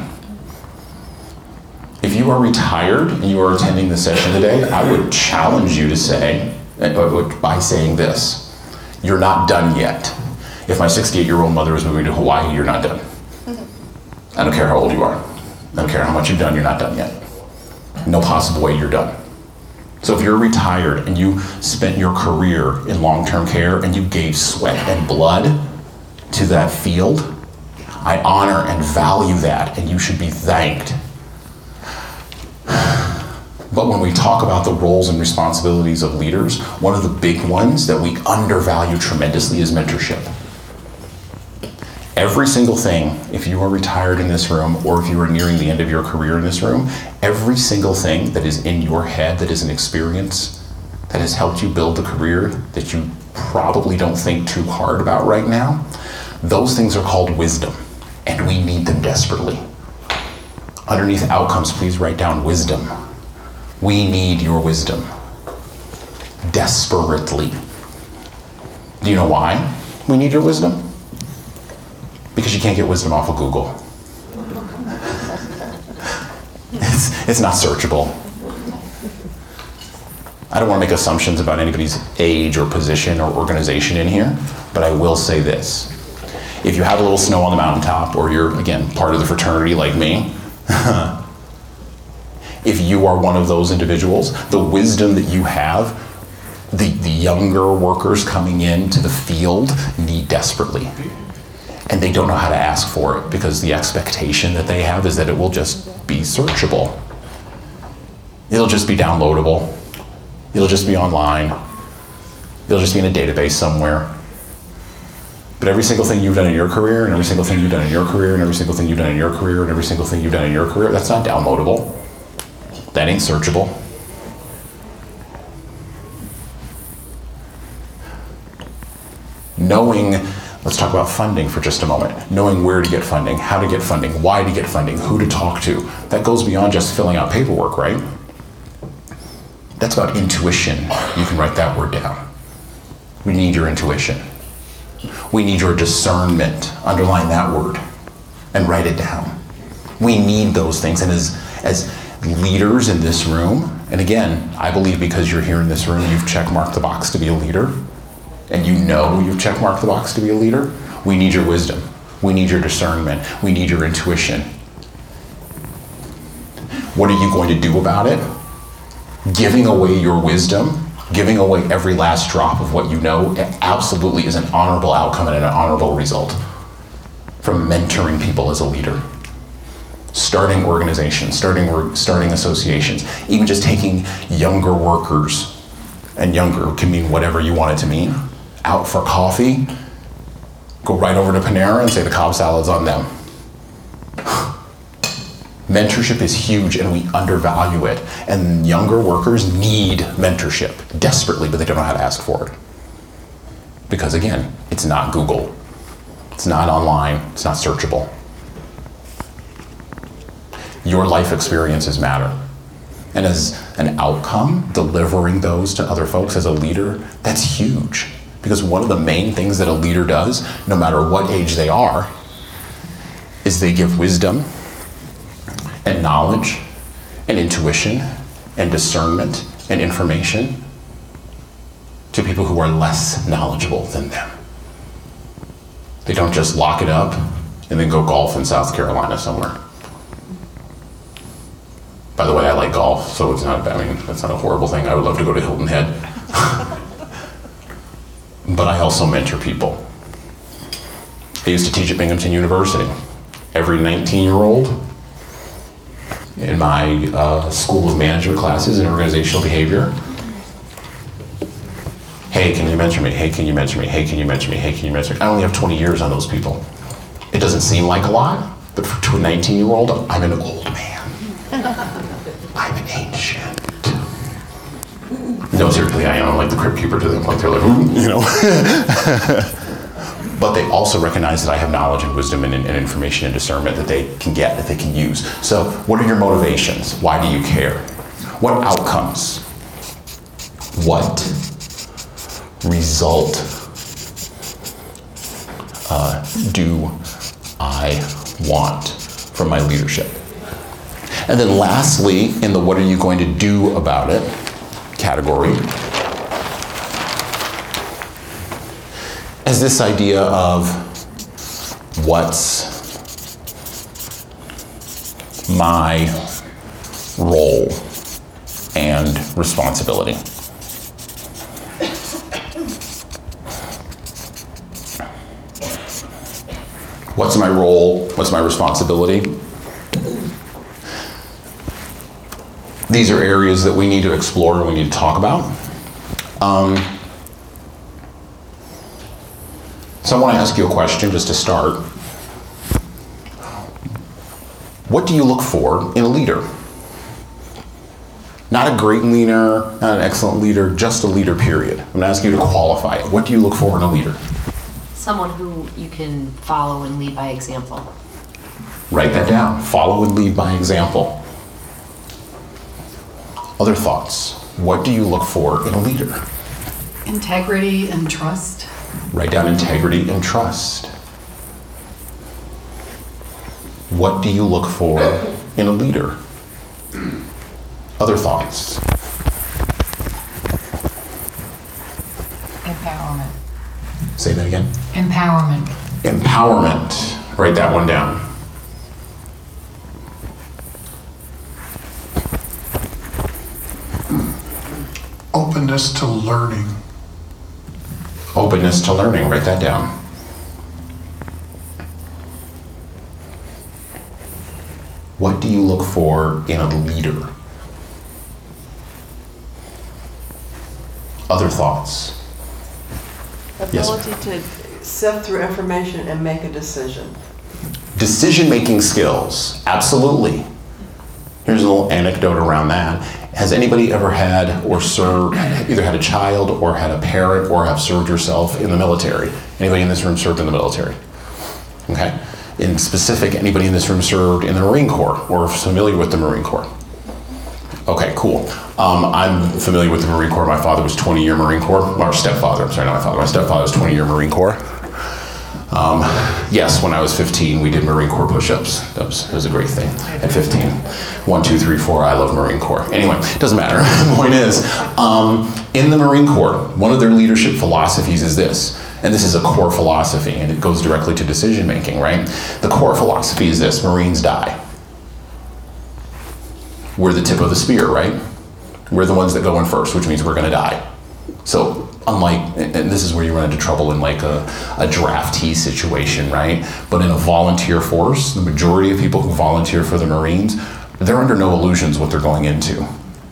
If you are retired and you are attending the session today, I would challenge you to say, by saying this, you're not done yet. If my 68-year-old mother is moving to Hawaii, you're not done. I don't care how old you are. I don't care how much you've done, you're not done yet. No possible way you're done. So if you're retired and you spent your career in long-term care and you gave sweat and blood to that field, I honor and value that, and you should be thanked. But when we talk about the roles and responsibilities of leaders, one of the big ones that we undervalue tremendously is mentorship. Every single thing, if you are retired in this room or if you are nearing the end of your career in this room, every single thing that is in your head that is an experience that has helped you build the career that you probably don't think too hard about right now, those things are called wisdom, and we need them desperately. Underneath outcomes, please write down wisdom. We need your wisdom desperately. Do you know why we need your wisdom? Because you can't get wisdom off of Google. It's not searchable. I don't want to make assumptions about anybody's age or position or organization in here, but I will say this. If you have a little snow on the mountaintop, or you're, again, part of the fraternity like me, if you are one of those individuals, the wisdom that you have, the younger workers coming into the field need desperately. And they don't know how to ask for it because the expectation that they have is that it will just be searchable. It'll just be downloadable. It'll just be online. It'll just be in a database somewhere. But every single thing you've done in your career, and every single thing you've done in your career, and every single thing you've done in your career, and every single thing you've done in your career, that's not downloadable. That ain't searchable. Knowing, let's talk about funding for just a moment. Knowing where to get funding, how to get funding, why to get funding, who to talk to. That goes beyond just filling out paperwork, right? That's about intuition. You can write that word down. We need your intuition. We need your discernment. Underline that word and write it down. We need those things. And as leaders in this room, and again, I believe because you're here in this room, you've checkmarked the box to be a leader, and you know you've checkmarked the box to be a leader, we need your wisdom. We need your discernment. We need your intuition. What are you going to do about it? Giving away your wisdom, giving away every last drop of what you know, it absolutely is an honorable outcome and an honorable result from mentoring people as a leader. Starting organizations, starting associations, even just taking younger workers, and younger can mean whatever you want it to mean, out for coffee, go right over to Panera and say the Cobb salad's on them. Mentorship is huge and we undervalue it. And younger workers need mentorship desperately, but they don't know how to ask for it. Because again, it's not Google. It's not online. It's not searchable. Your life experiences matter. And as an outcome, delivering those to other folks as a leader, that's huge. Because one of the main things that a leader does, no matter what age they are, is they give wisdom and knowledge and intuition and discernment and information to people who are less knowledgeable than them. They don't just lock it up and then go golf in South Carolina somewhere. By the way, I like golf, so it's not, I mean, that's not a horrible thing. I would love to go to Hilton Head. But I also mentor people. I used to teach at Binghamton University. Every 19-year-old in my School of Management classes in organizational behavior, hey, can you mentor me? Hey, can you mentor me? Hey, can you mentor me? Hey, can you mentor me? I only have 20 years on those people. It doesn't seem like a lot, but to a 19-year-old, I'm an old man. I'm an ancient. No, seriously, I am like the crypt keeper to them. Like they're like, ooh, you know. But they also recognize that I have knowledge and wisdom and information and discernment that they can get, that they can use. So what are your motivations? Why do you care? What outcomes? What result do I want from my leadership? And then lastly, in the what are you going to do about it category, is this idea of what's my role and responsibility. What's my role? What's my responsibility? These are areas that we need to explore and we need to talk about. So I want to ask you a question just to start. What do you look for in a leader? Not a great leader, not an excellent leader, just a leader, period. I'm going to ask you to qualify it. What do you look for in a leader? Someone who you can follow and lead by example. Write that down. Follow and lead by example. Other thoughts? What do you look for in a leader? Integrity and trust. Write down integrity and trust. What do you look for in a leader? Other thoughts? Empowerment. Say that again. Empowerment. Empowerment. Write that one down. Openness to learning. Openness to learning. Write that down. What do you look for in a leader? Other thoughts? Yes. Ability to sift through information and make a decision. Decision-making skills. Absolutely. Here's a little anecdote around that. Has anybody ever had or served, either had a child or had a parent or have served yourself in the military? Anybody in this room served in the military? Okay. In specific, anybody in this room served in the Marine Corps or is familiar with the Marine Corps? Okay, cool. I'm familiar with the Marine Corps. My father was 20-year Marine Corps. Or stepfather, I'm sorry, not my father. My stepfather was 20-year Marine Corps. Yes, when I was 15, we did Marine Corps push-ups. That was a great thing at 15. 1, 2, 3, 4, I love Marine Corps. Anyway, it doesn't matter. The point is, in the Marine Corps, one of their leadership philosophies is this, and this is a core philosophy, and it goes directly to decision-making, right? The core philosophy is this: Marines die. We're the tip of the spear, right? We're the ones that go in first, which means we're going to die. So unlike, and this is where you run into trouble in like a draftee situation, right? But in a volunteer force, the majority of people who volunteer for the Marines, they're under no illusions what they're going into.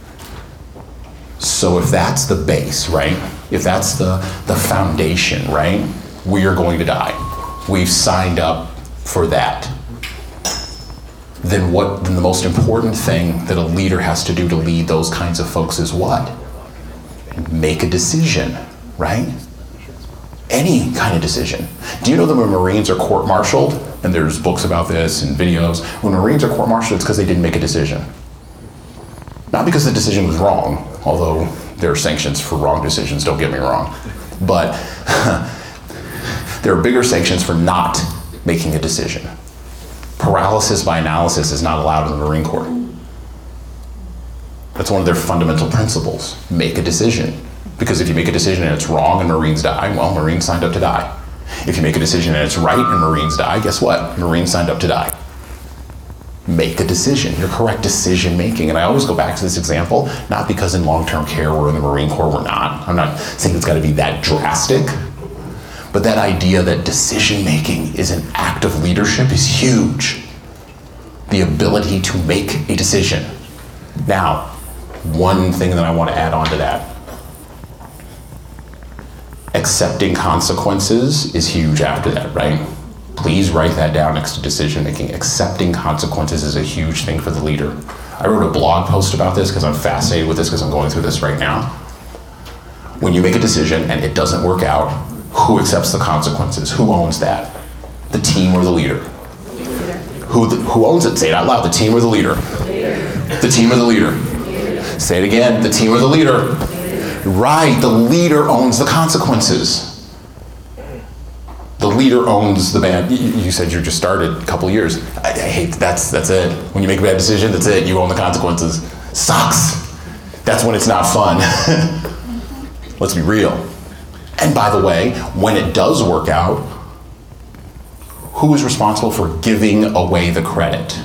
So if that's the base, right? If that's the foundation, right? We are going to die. We've signed up for that. Then the most important thing that a leader has to do to lead those kinds of folks is what? Make a decision, right? Any kind of decision. Do you know that when Marines are court-martialed, and there's books about this and videos, when Marines are court-martialed, it's because they didn't make a decision. Not because the decision was wrong, although there are sanctions for wrong decisions, don't get me wrong. but there are bigger sanctions for not making a decision. Paralysis by analysis is not allowed in the Marine Corps. That's one of their fundamental principles. Make a decision. Because if you make a decision and it's wrong and Marines die, well, Marines signed up to die. If you make a decision and it's right and Marines die, guess what? Marines signed up to die. Make a decision. Your correct decision making. And I always go back to this example, not because in long-term care or in the Marine Corps we're not. I'm not saying it's got to be that drastic. But that idea that decision making is an act of leadership is huge. The ability to make a decision. Now, one thing that I want to add on to that. Accepting consequences is huge after that, right? Please write that down next to decision making. Accepting consequences is a huge thing for the leader. I wrote a blog post about this because I'm fascinated with this because I'm going through this right now. When you make a decision and it doesn't work out, who accepts the consequences? Who owns that? The team or the leader? Who owns it? Say it out loud. The team or the leader? The team or the leader? Say it again. The team or the leader? Right. The leader owns the consequences. The leader owns the bad. You said you just started a couple years. I hate that's it. When you make a bad decision, that's it. You own the consequences. Sucks. That's when it's not fun. Let's be real. And by the way, when it does work out, who is responsible for giving away the credit?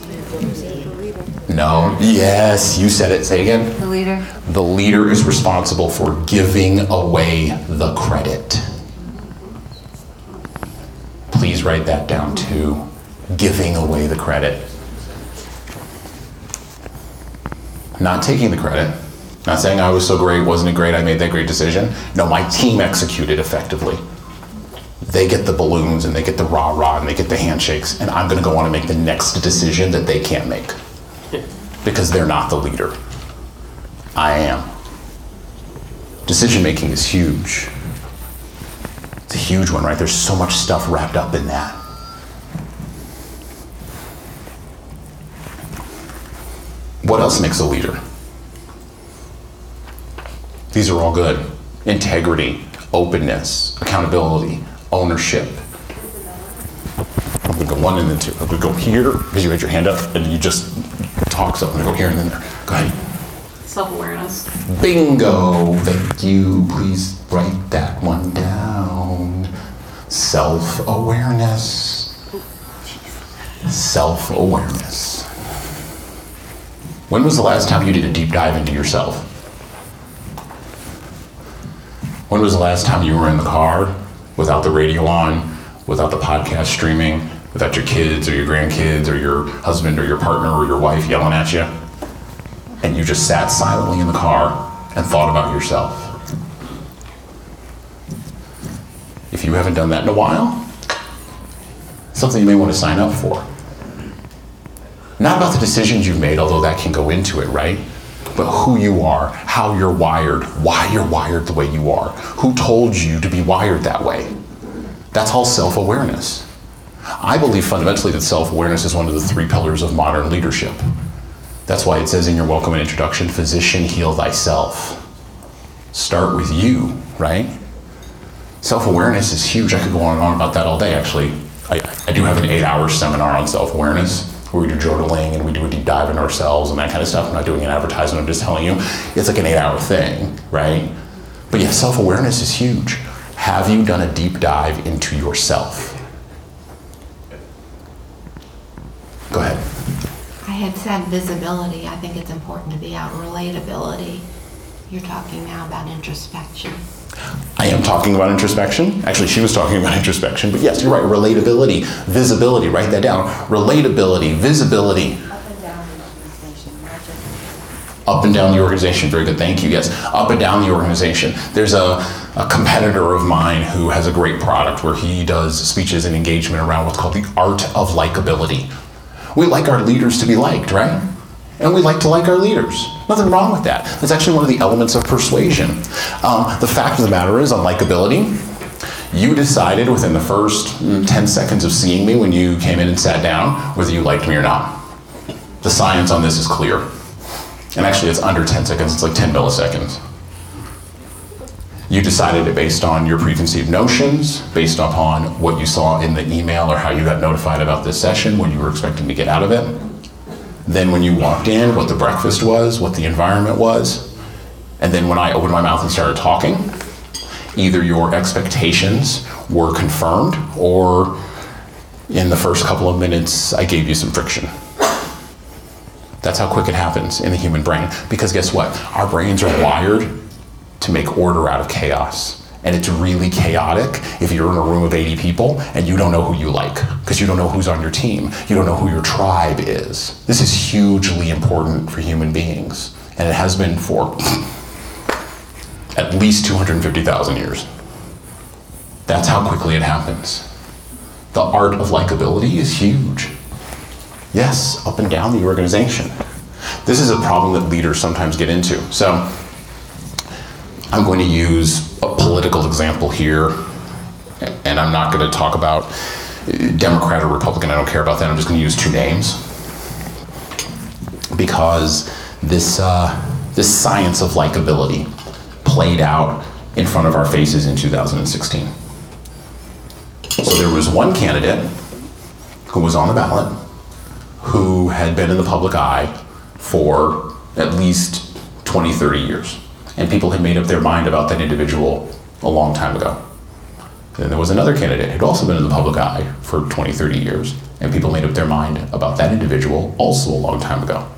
No. Yes, you said it. Say again. The leader. The leader is responsible for giving away the credit. Please write that down too. Giving away the credit. Not taking the credit. Not saying I was so great, wasn't it great, I made that great decision. No, my team executed effectively. They get the balloons and they get the rah-rah and they get the handshakes, and I'm gonna go on and make the next decision that they can't make. Because they're not the leader. I am. Decision making is huge. It's a huge one, right? There's so much stuff wrapped up in that. What else makes a leader? These are all good. Integrity, openness, accountability, ownership. I'm gonna go one and then two. I'm gonna go here, because you had your hand up and you just talk, so I'm gonna go here and then there. Go ahead. Self-awareness. Bingo, thank you. Please write that one down. Self-awareness. Self-awareness. When was the last time you did a deep dive into yourself? When was the last time you were in the car without the radio on, without the podcast streaming, without your kids or your grandkids or your husband or your partner or your wife yelling at you, and you just sat silently in the car and thought about yourself? If you haven't done that in a while, something you may want to sign up for. Not about the decisions you've made, although that can go into it, right? But who you are, how you're wired, why you're wired the way you are, who told you to be wired that way. That's all self-awareness. I believe fundamentally that self-awareness is one of the three pillars of modern leadership. That's why it says in your welcome and introduction, physician, heal thyself. Start with you, right? Self-awareness is huge. I could go on and on about that all day, actually. I do have an 8-hour seminar on self-awareness, where we do journaling and we do a deep dive into ourselves and that kind of stuff. I'm not doing an advertisement, I'm just telling you. It's like an 8-hour thing, right? But yeah, self-awareness is huge. Have you done a deep dive into yourself? Go ahead. I had said visibility. I think it's important to be out. Relatability. You're talking now about introspection. I am talking about introspection. Actually, she was talking about introspection, but yes, you're right. Relatability, visibility, write that down. Relatability, visibility. Up and down the organization, not just... Up and down the organization, very good, thank you, yes. Up and down the organization. There's a competitor of mine who has a great product where he does speeches and engagement around what's called the art of likability. We like our leaders to be liked, right? And we like to like our leaders. Nothing wrong with that. That's actually one of the elements of persuasion. The fact of the matter is, on likability, you decided within the first 10 seconds of seeing me when you came in and sat down whether you liked me or not. The science on this is clear. And actually it's under 10 seconds, it's like 10 milliseconds. You decided it based on your preconceived notions, based upon what you saw in the email or how you got notified about this session, what you were expecting to get out of it. Then when you walked in, what the breakfast was, what the environment was. And then when I opened my mouth and started talking, either your expectations were confirmed or in the first couple of minutes, I gave you some friction. That's how quick it happens in the human brain. Because guess what? Our brains are wired to make order out of chaos. And it's really chaotic if you're in a room of 80 people and you don't know who you like, because you don't know who's on your team. You don't know who your tribe is. This is hugely important for human beings. And it has been for at least 250,000 years. That's how quickly it happens. The art of likability is huge. Yes, up and down the organization. This is a problem that leaders sometimes get into. So I'm going to use a political example here, and I'm not going to talk about Democrat or Republican. I don't care about that. I'm just going to use two names because this science of likability played out in front of our faces in 2016. So there was one candidate who was on the ballot who had been in the public eye for at least 20, 30 years. And people had made up their mind about that individual a long time ago. Then there was another candidate who'd also been in the public eye for 20, 30 years. And people made up their mind about that individual also a long time ago.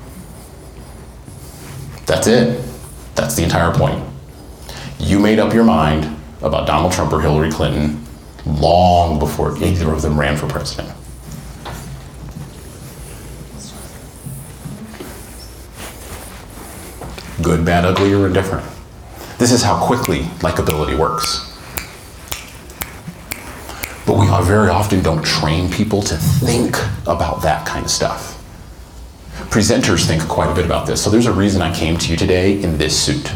That's it. That's the entire point. You made up your mind about Donald Trump or Hillary Clinton long before either of them ran for president. Good, bad, ugly, or indifferent. This is how quickly likability works. But we very often don't train people to think about that kind of stuff. Presenters think quite a bit about this. So there's a reason I came to you today in this suit.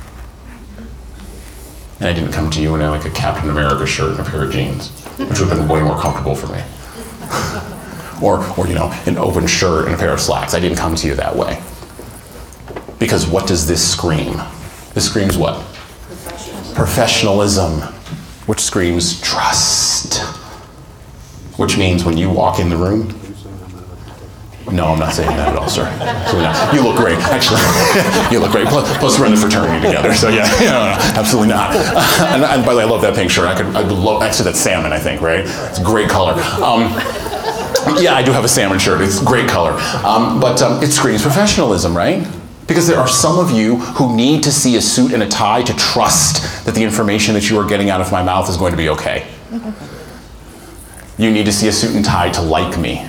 And I didn't come to you in like a Captain America shirt and a pair of jeans, which would have been way more comfortable for me. or you know, an open shirt and a pair of slacks. I didn't come to you that way. Because what does this scream? This screams what? Professionalism, which screams trust. Which means when you walk in the room, no, I'm not saying that at all, sir. Absolutely not. You look great, actually. You look great. Plus, we're in the fraternity together, so yeah, no, absolutely not. And by the way, I love that pink shirt. Actually, that's salmon, I think, right? It's a great color. Yeah, I do have a salmon shirt. It's a great color. But it screams professionalism, right? Because there are some of you who need to see a suit and a tie to trust that the information that you are getting out of my mouth is going to be okay. You need to see a suit and tie to like me.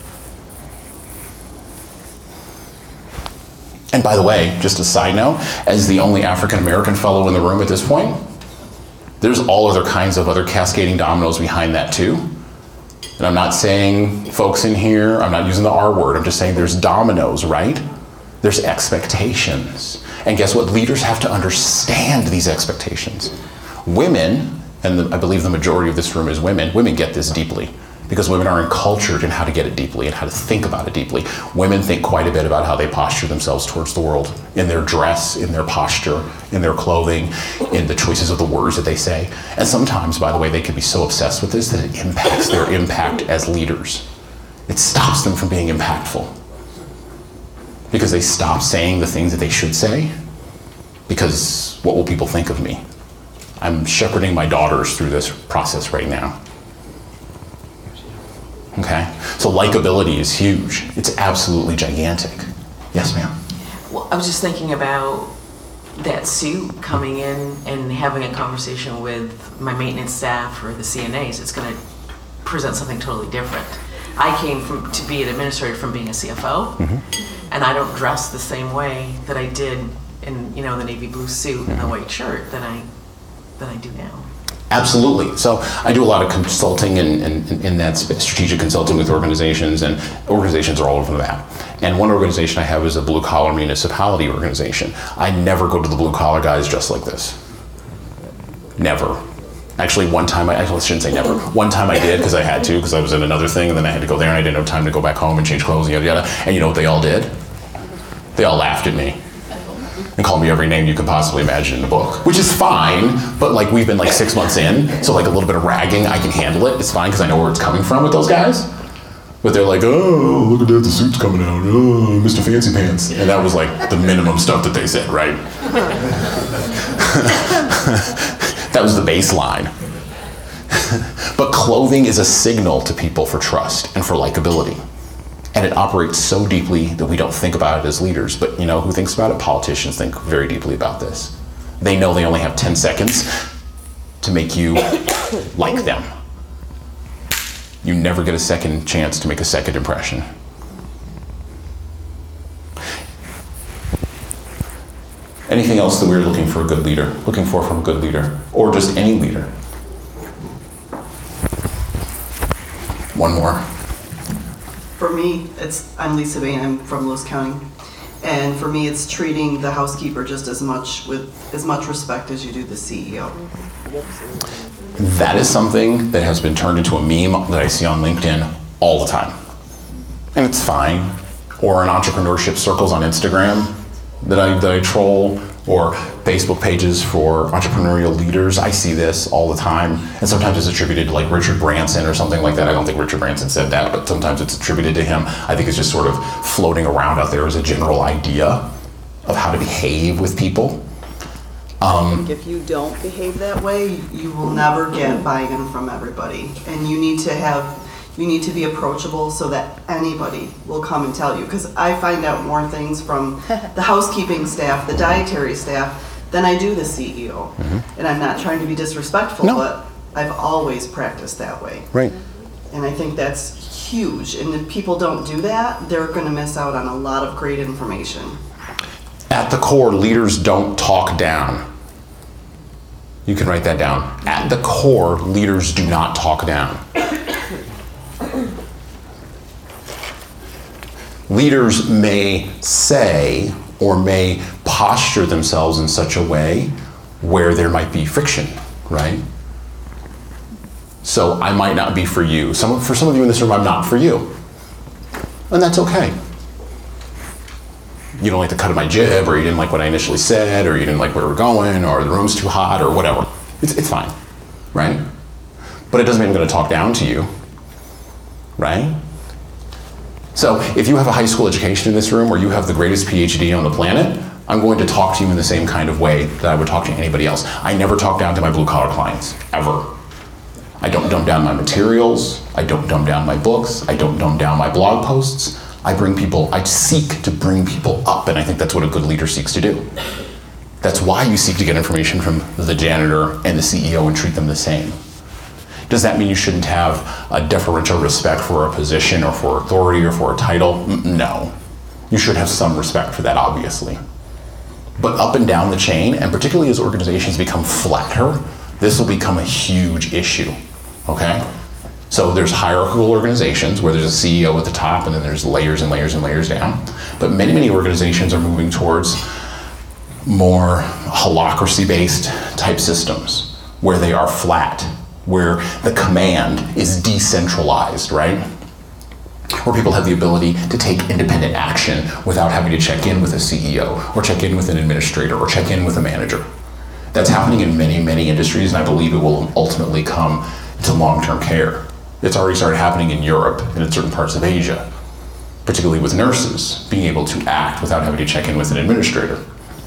And by the way, just a side note, as the only African-American fellow in the room at this point, there's all other kinds of other cascading dominoes behind that too. And I'm not saying folks in here, I'm not using the R word, I'm just saying there's dominoes, right? There's expectations. And guess what? Leaders have to understand these expectations. Women, and I believe the majority of this room is women get this deeply. Because women are encultured in how to get it deeply and how to think about it deeply. Women think quite a bit about how they posture themselves towards the world, in their dress, in their posture, in their clothing, in the choices of the words that they say. And sometimes, by the way, they can be so obsessed with this that it impacts their impact as leaders. It stops them from being impactful. Because they stop saying the things that they should say. Because what will people think of me? I'm shepherding my daughters through this process right now. Okay? So likability is huge. It's absolutely gigantic. Yes, ma'am? Well, I was just thinking about that suit coming in and having a conversation with my maintenance staff or the CNAs. It's going to present something totally different. I came to be an administrator from being a CFO, and I don't dress the same way that I did in the navy blue suit and the white shirt that I do now. Absolutely. So I do a lot of consulting in that strategic consulting with organizations, and organizations are all over the map. And one organization I have is a blue collar municipality organization. I never go to the blue collar guys just like this. Never. Actually, one time, I shouldn't say never. One time I did because I had to, because I was in another thing, and then I had to go there and I didn't have time to go back home and change clothes and yada yada. And you know what they all did? They all laughed at me. and call me every name you could possibly imagine in the book, which is fine, but like we've been like 6 months in, so like a little bit of ragging, I can handle it. It's fine because I know where it's coming from with those guys. But they're like, oh, look at that, the suit's coming out, oh, Mr. Fancy Pants. And that was like the minimum stuff that they said, right? That was the baseline. But clothing is a signal to people for trust and for likability. And it operates so deeply that we don't think about it as leaders. But you know who thinks about it? Politicians think very deeply about this. They know they only have 10 seconds to make you like them. You never get a second chance to make a second impression. Anything else that we're looking for from a good leader, or just any leader? One more. For me, I'm Lisa Bain, I'm from Lewis County. And for me, it's treating the housekeeper just with as much respect as you do the CEO. That is something that has been turned into a meme that I see on LinkedIn all the time. And it's fine. Or in entrepreneurship circles on Instagram that I troll, or Facebook pages for entrepreneurial leaders. I see this all the time. And sometimes it's attributed to like Richard Branson or something like that. I don't think Richard Branson said that, but sometimes it's attributed to him. I think it's just sort of floating around out there as a general idea of how to behave with people. If you don't behave that way, you will never get buy-in from everybody. And you need to be approachable so that anybody will come and tell you. Because I find out more things from the housekeeping staff, the dietary staff, than I do the CEO. Mm-hmm. And I'm not trying to be disrespectful, but I've always practiced that way. Right. And I think that's huge. And if people don't do that, they're going to miss out on a lot of great information. At the core, leaders don't talk down. You can write that down. At the core, leaders do not talk down. Leaders may say or may posture themselves in such a way where there might be friction, right? So I might not be for you. For some of you in this room, I'm not for you. And that's okay. You don't like the cut of my jib, or you didn't like what I initially said, or you didn't like where we're going, or the room's too hot, or whatever. It's fine, right? But it doesn't mean I'm going to talk down to you, right? So if you have a high school education in this room, or you have the greatest PhD on the planet, I'm going to talk to you in the same kind of way that I would talk to anybody else. I never talk down to my blue-collar clients, ever. I don't dumb down my materials. I don't dumb down my books. I don't dumb down my blog posts. I seek to bring people up, and I think that's what a good leader seeks to do. That's why you seek to get information from the janitor and the CEO and treat them the same. Does that mean you shouldn't have a deferential respect for a position or for authority or for a title? No. You should have some respect for that, obviously. But up and down the chain, and particularly as organizations become flatter, this will become a huge issue, okay? So there's hierarchical organizations where there's a CEO at the top, and then there's layers and layers and layers down. But many, many organizations are moving towards more holacracy-based type systems where they are flat, where the command is decentralized, right? Where people have the ability to take independent action without having to check in with a CEO, or check in with an administrator, or check in with a manager. That's happening in many, many industries, and I believe it will ultimately come to long-term care. It's already started happening in Europe and in certain parts of Asia, particularly with nurses being able to act without having to check in with an administrator.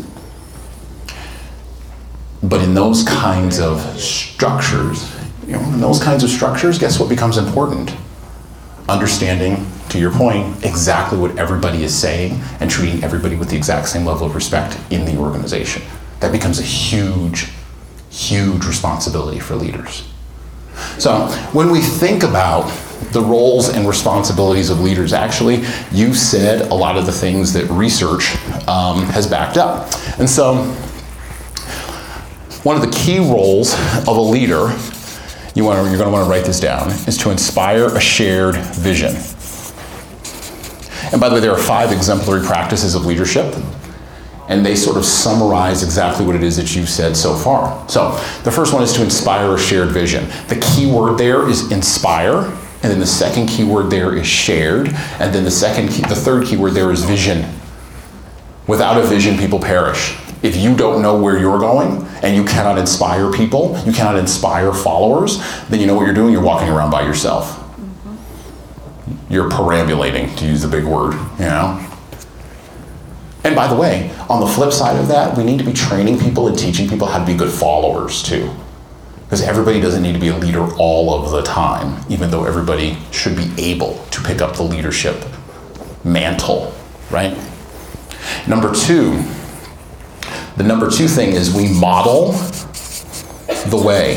But in those kinds of structures, guess what becomes important? Understanding, to your point, exactly what everybody is saying and treating everybody with the exact same level of respect in the organization. That becomes a huge, huge responsibility for leaders. So when we think about the roles and responsibilities of leaders, actually, you said a lot of the things that research has backed up. And so one of the key roles of a leader, you're going to want to write this down, is to inspire a shared vision. And by the way, there are 5 exemplary practices of leadership, and they sort of summarize exactly what it is that you've said so far. So the first one is to inspire a shared vision. The key word there is inspire, and then the second key word there is shared, and then the third key word there is vision. Without a vision, people perish. If you don't know where you're going and you cannot inspire people, you cannot inspire followers, then you know what you're doing? You're walking around by yourself. You're perambulating, to use the big word, you know? And by the way, on the flip side of that, we need to be training people and teaching people how to be good followers too. Because everybody doesn't need to be a leader all of the time, even though everybody should be able to pick up the leadership mantle, right? Number two, the number two thing is we model the way.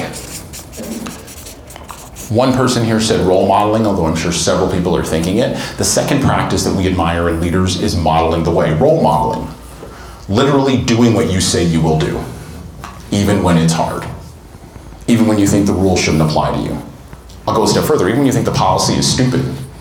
One person here said role modeling, although I'm sure several people are thinking it. The second practice that we admire in leaders is modeling the way, role modeling. Literally doing what you say you will do, even when it's hard. Even when you think the rules shouldn't apply to you. I'll go a step further, even when you think the policy is stupid.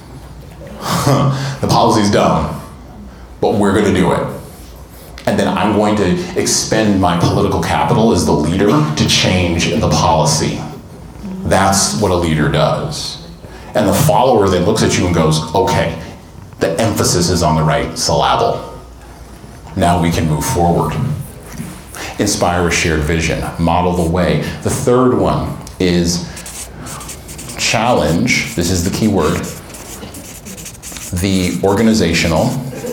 The policy's dumb, but we're gonna do it. And then I'm going to expend my political capital as the leader to change the policy. That's what a leader does. And the follower then looks at you and goes, okay, the emphasis is on the right syllable. Now we can move forward. Inspire a shared vision, model the way. The third one is challenge, this is the key word, the organizational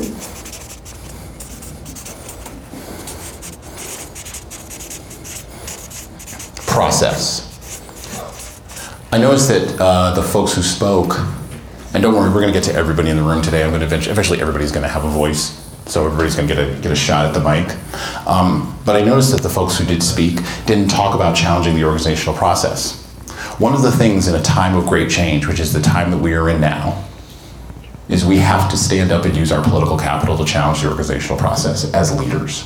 process. I noticed that the folks who spoke, and don't worry, we're going to get to everybody in the room today. I'm going to eventually everybody's going to have a voice, so everybody's going to get a shot at the mic. But I noticed that the folks who did speak didn't talk about challenging the organizational process. One of the things in a time of great change, which is the time that we are in now, is we have to stand up and use our political capital to challenge the organizational process as leaders.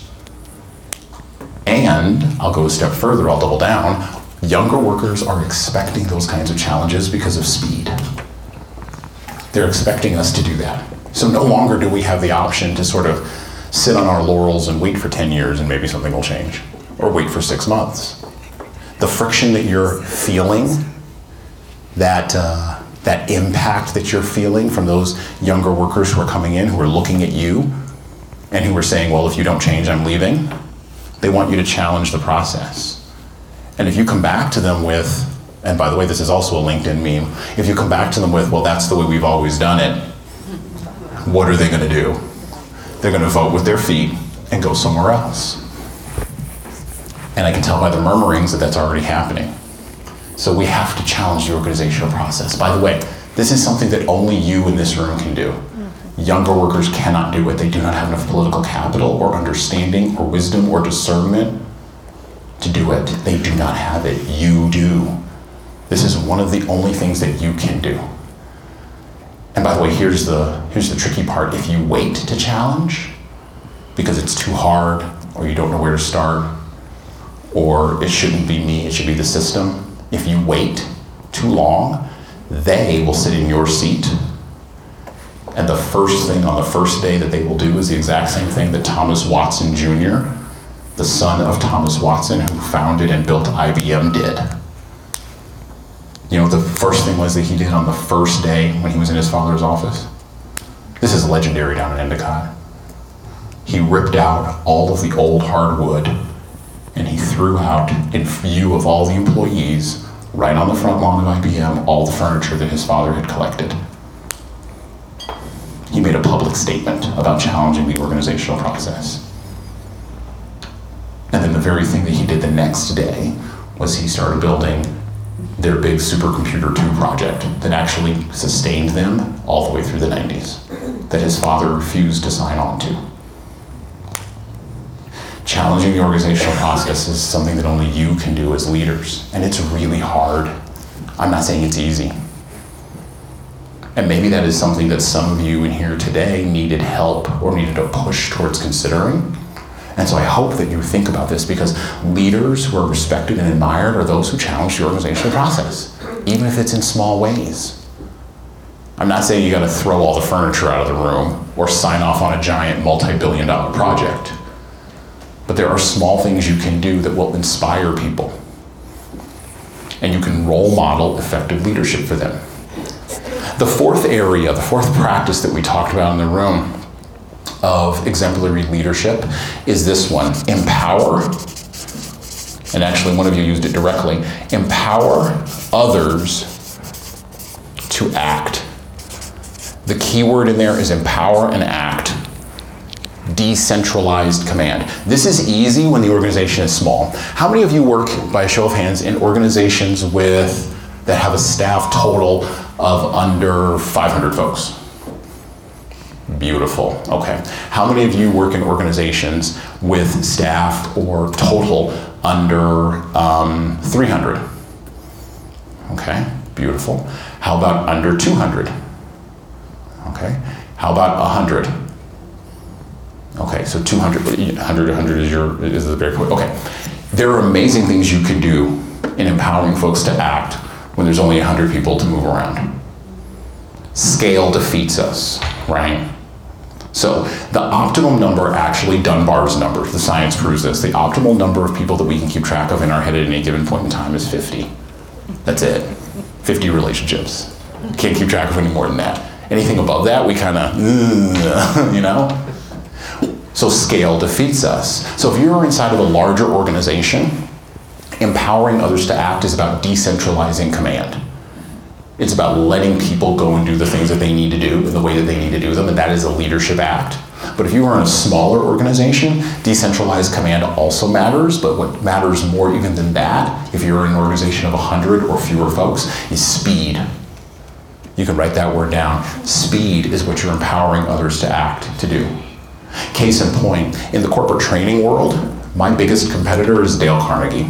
And I'll go a step further, I'll double down. Younger workers are expecting those kinds of challenges because of speed. They're expecting us to do that. So no longer do we have the option to sort of sit on our laurels and wait for 10 years and maybe something will change, or wait for 6 months. The friction that you're feeling, that impact that you're feeling from those younger workers who are coming in, who are looking at you, and who are saying, well, if you don't change, I'm leaving. They want you to challenge the process. And if you come back to them with, and by the way, this is also a LinkedIn meme, if you come back to them with, well, that's the way we've always done it, what are they going to do? They're going to vote with their feet and go somewhere else. And I can tell by the murmurings that that's already happening. So we have to challenge the organizational process. By the way, this is something that only you in this room can do. Younger workers cannot do it. They do not have enough political capital or understanding or wisdom or discernment to do it. They do not have it. You do. This is one of the only things that you can do. And by the way, here's the tricky part. If you wait to challenge because it's too hard, or you don't know where to start, or it shouldn't be me, it should be the system, if you wait too long, they will sit in your seat. And the first thing on the first day that they will do is the exact same thing that Thomas Watson Jr., the son of Thomas Watson, who founded and built IBM, did. You know what the first thing was that he did on the first day when he was in his father's office? This is legendary down in Endicott. He ripped out all of the old hardwood and he threw out, in view of all the employees, right on the front lawn of IBM, all the furniture that his father had collected. He made a public statement about challenging the organizational process. And then the very thing that he did the next day was he started building their big supercomputer 2 project that actually sustained them all the way through the 90s, that his father refused to sign on to. Challenging the organizational process is something that only you can do as leaders, and it's really hard. I'm not saying it's easy. And maybe that is something that some of you in here today needed help or needed a push towards considering. And so I hope that you think about this, because leaders who are respected and admired are those who challenge the organizational process, even if it's in small ways. I'm not saying you got to throw all the furniture out of the room or sign off on a giant multi-billion-dollar project. But there are small things you can do that will inspire people. And you can role model effective leadership for them. The fourth area, the fourth practice that we talked about in the room of exemplary leadership is this one: empower. And actually, one of you used it directly. Empower others to act. The key word in there is empower and act. Decentralized command. This is easy when the organization is small. How many of you work, by a show of hands, in organizations that have a staff total of under 500 folks? Beautiful. Okay. How many of you work in organizations with staff or total under 300? Okay. Beautiful. How about under 200? Okay. How about 100? Okay, so 200, 100 is the very point. Okay. There are amazing things you can do in empowering folks to act when there's only 100 people to move around. Scale defeats us, right? So the optimal number, actually Dunbar's number, the science proves this, the optimal number of people that we can keep track of in our head at any given point in time is 50. That's it. 50 relationships. Can't keep track of any more than that. Anything above that, we kind of, you know? So scale defeats us. So if you're inside of a larger organization, empowering others to act is about decentralizing command. It's about letting people go and do the things that they need to do in the way that they need to do them, and that is a leadership act. But if you are in a smaller organization, decentralized command also matters, but what matters more even than that, if you're in an organization of 100 or fewer folks, is speed. You can write that word down. Speed is what you're empowering others to act, to do. Case in point, in the corporate training world, my biggest competitor is Dale Carnegie.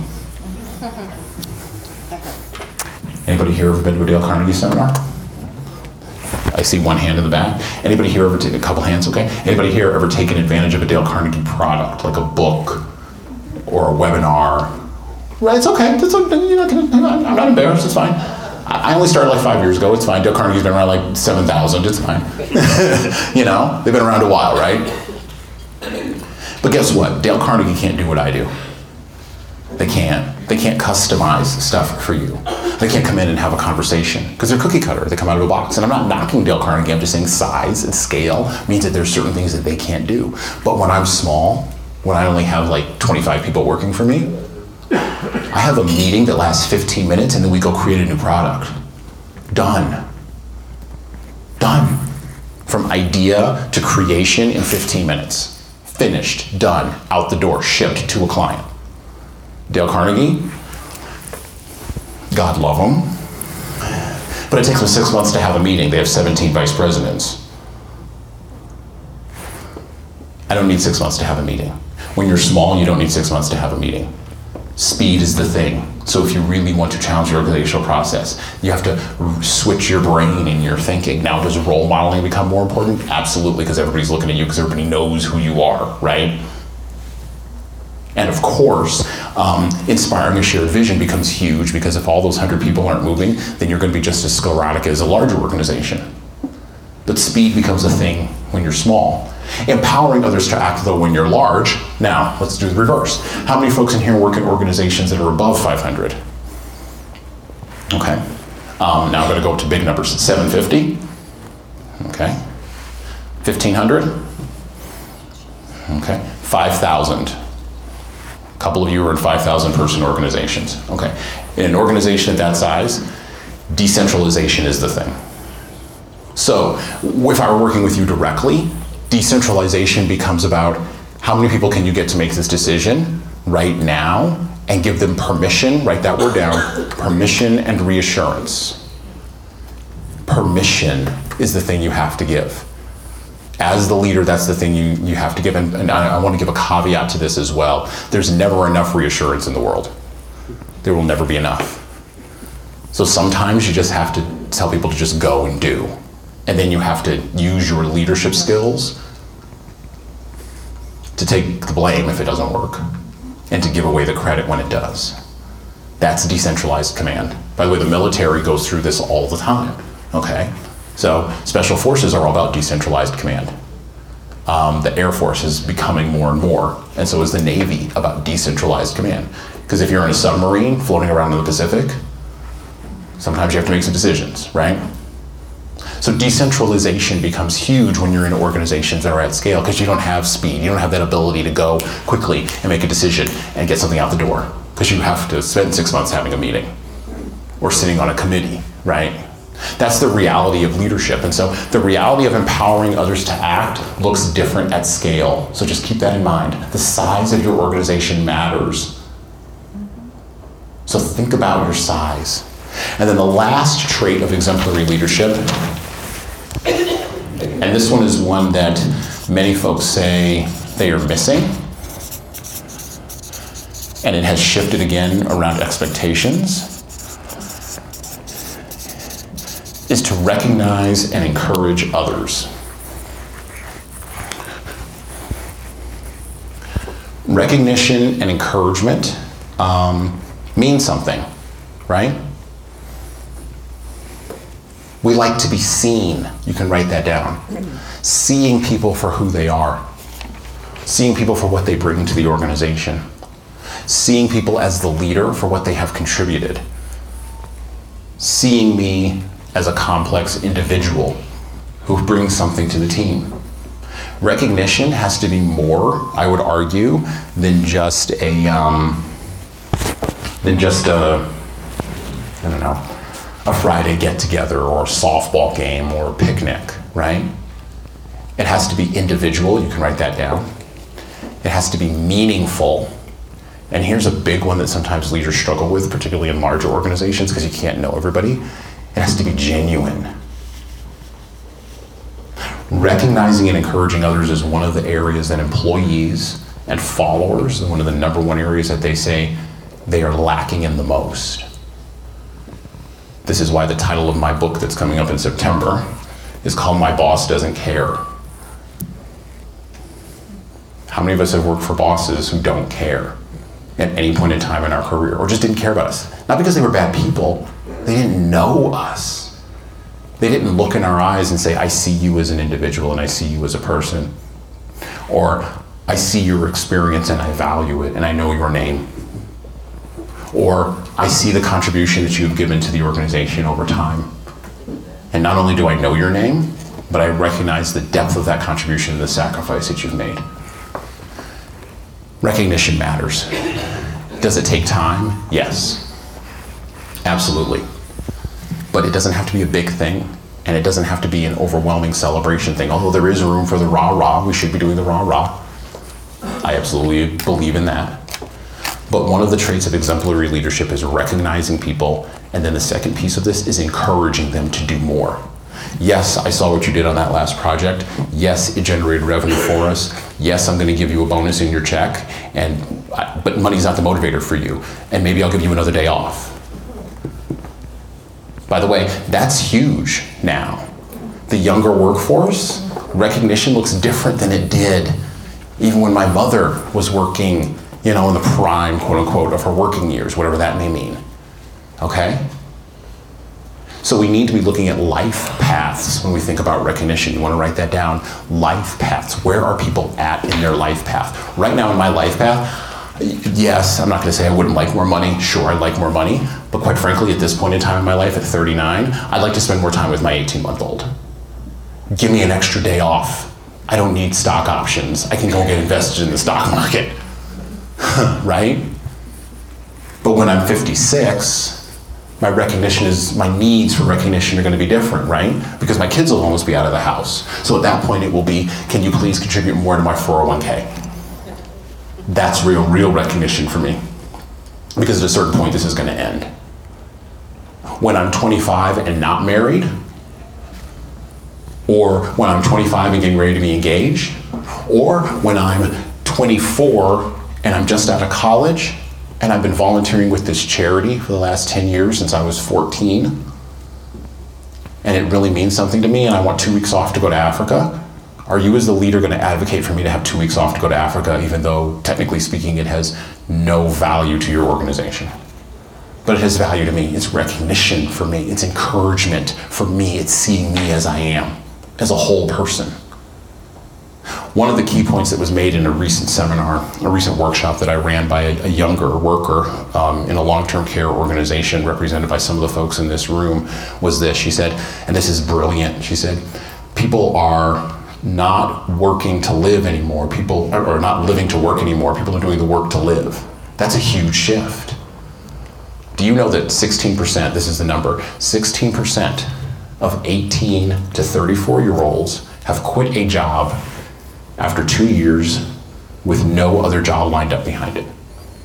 Anybody here ever been to a Dale Carnegie seminar? I see one hand in the back. Anybody here ever taken a couple hands, okay? Anybody here ever taken advantage of a Dale Carnegie product, like a book or a webinar? Right, it's okay. I'm not embarrassed, it's fine. I only started like 5 years ago, it's fine. Dale Carnegie's been around like 7,000, it's fine. You know, they've been around a while, right? But guess what? Dale Carnegie can't do what I do. They can't. They can't customize stuff for you. They can't come in and have a conversation because they're cookie cutter. They come out of a box. And I'm not knocking Dale Carnegie. I'm just saying size and scale means that there's certain things that they can't do. But when I'm small, when I only have like 25 people working for me, I have a meeting that lasts 15 minutes and then we go create a new product. Done. Done. From idea to creation in 15 minutes. Finished, done, out the door, shipped to a client. Dale Carnegie, God love them. But it takes them 6 months to have a meeting. They have 17 vice presidents. I don't need 6 months to have a meeting. When you're small, you don't need 6 months to have a meeting. Speed is the thing. So if you really want to challenge your organizational process, you have to switch your brain and your thinking. Now, does role modeling become more important? Absolutely, because everybody's looking at you because everybody knows who you are, right? And of course, inspiring a shared vision becomes huge because if all those 100 people aren't moving, then you're going to be just as sclerotic as a larger organization. But speed becomes a thing when you're small. Empowering others to act, though, when you're large. Now, let's do the reverse. How many folks in here work in organizations that are above 500? Okay. Now I'm going to go up to big numbers. 750. Okay. 1,500. Okay. 5,000. A couple of you are in 5,000 person organizations. Okay. In an organization of that size, decentralization is the thing. So if I were working with you directly, decentralization becomes about how many people can you get to make this decision right now and give them permission, write that word down, permission and reassurance. Permission is the thing you have to give. As the leader, that's the thing you have to give. And I want to give a caveat to this as well. There's never enough reassurance in the world. There will never be enough. So sometimes you just have to tell people to just go and do. And then you have to use your leadership skills to take the blame if it doesn't work and to give away the credit when it does. That's decentralized command. By the way, the military goes through this all the time, okay? So special forces are all about decentralized command. The Air Force is becoming more and more, and so is the Navy, about decentralized command. Because if you're in a submarine floating around in the Pacific, sometimes you have to make some decisions, right? So decentralization becomes huge when you're in organizations that are at scale because you don't have speed. You don't have that ability to go quickly and make a decision and get something out the door because you have to spend 6 months having a meeting or sitting on a committee, right? That's the reality of leadership. And so the reality of empowering others to act looks different at scale. So just keep that in mind. The size of your organization matters. So think about your size. And then the last trait of exemplary leadership, and this one is one that many folks say they are missing, and it has shifted again around expectations, is to recognize and encourage others. Recognition and encouragement means something, right? We like to be seen. You can write that down. Seeing people for who they are. Seeing people for what they bring to the organization. Seeing people as the leader for what they have contributed. Seeing me as a complex individual who brings something to the team. Recognition has to be more, I would argue, than just a Friday get-together or a softball game or a picnic, right? It has to be individual, you can write that down. It has to be meaningful. And here's a big one that sometimes leaders struggle with, particularly in larger organizations, because you can't know everybody. It has to be genuine. Recognizing and encouraging others is one of the areas that employees and followers, one of the number one areas that they say they are lacking in the most. This is why the title of my book that's coming up in September is called My Boss Doesn't Care. How many of us have worked for bosses who don't care at any point in time in our career, or just didn't care about us? Not because they were bad people, they didn't know us. They didn't look in our eyes and say, I see you as an individual and I see you as a person. Or, I see your experience and I value it and I know your name. Or, I see the contribution that you've given to the organization over time. And not only do I know your name, but I recognize the depth of that contribution and the sacrifice that you've made. Recognition matters. Does it take time? Yes. Absolutely. But it doesn't have to be a big thing, and it doesn't have to be an overwhelming celebration thing. Although there is room for the rah-rah, we should be doing the rah-rah. I absolutely believe in that. But one of the traits of exemplary leadership is recognizing people, and then the second piece of this is encouraging them to do more. Yes, I saw what you did on that last project. Yes, it generated revenue for us. Yes, I'm going to give you a bonus in your check, but money's not the motivator for you. And maybe I'll give you another day off. By the way, that's huge now. The younger workforce, recognition looks different than it did even when my mother was working, in the prime, quote unquote, of her working years, whatever that may mean. Okay? So we need to be looking at life paths when we think about recognition. You want to write that down. Life paths. Where are people at in their life path? Right now in my life path, yes, I'm not going to say I wouldn't like more money. Sure, I'd like more money. But quite frankly, at this point in time in my life, at 39, I'd like to spend more time with my 18-month-old. Give me an extra day off. I don't need stock options. I can go get invested in the stock market. Right? But when I'm 56, my needs for recognition are going to be different, right? Because my kids will almost be out of the house. So at that point it will be, can you please contribute more to my 401k? That's real recognition for me. Because at a certain point this is going to end. When I'm 25 and not married, or when I'm 25 and getting ready to be engaged, or when I'm 24 and I'm just out of college, and I've been volunteering with this charity for the last 10 years since I was 14, and it really means something to me, and I want 2 weeks off to go to Africa. Are you as the leader going to advocate for me to have 2 weeks off to go to Africa, even though technically speaking it has no value to your organization? But it has value to me. It's recognition for me. It's encouragement for me. It's seeing me as I am, as a whole person. One of the key points that was made in a recent seminar, a recent workshop that I ran by a younger worker in a long-term care organization represented by some of the folks in this room was this. She said, and this is brilliant, she said, people are not working to live anymore. People are not living to work anymore. People are doing the work to live. That's a huge shift. Do you know that 16%, this is the number, 16% of 18 to 34-year-olds have quit a job after 2 years with no other job lined up behind it?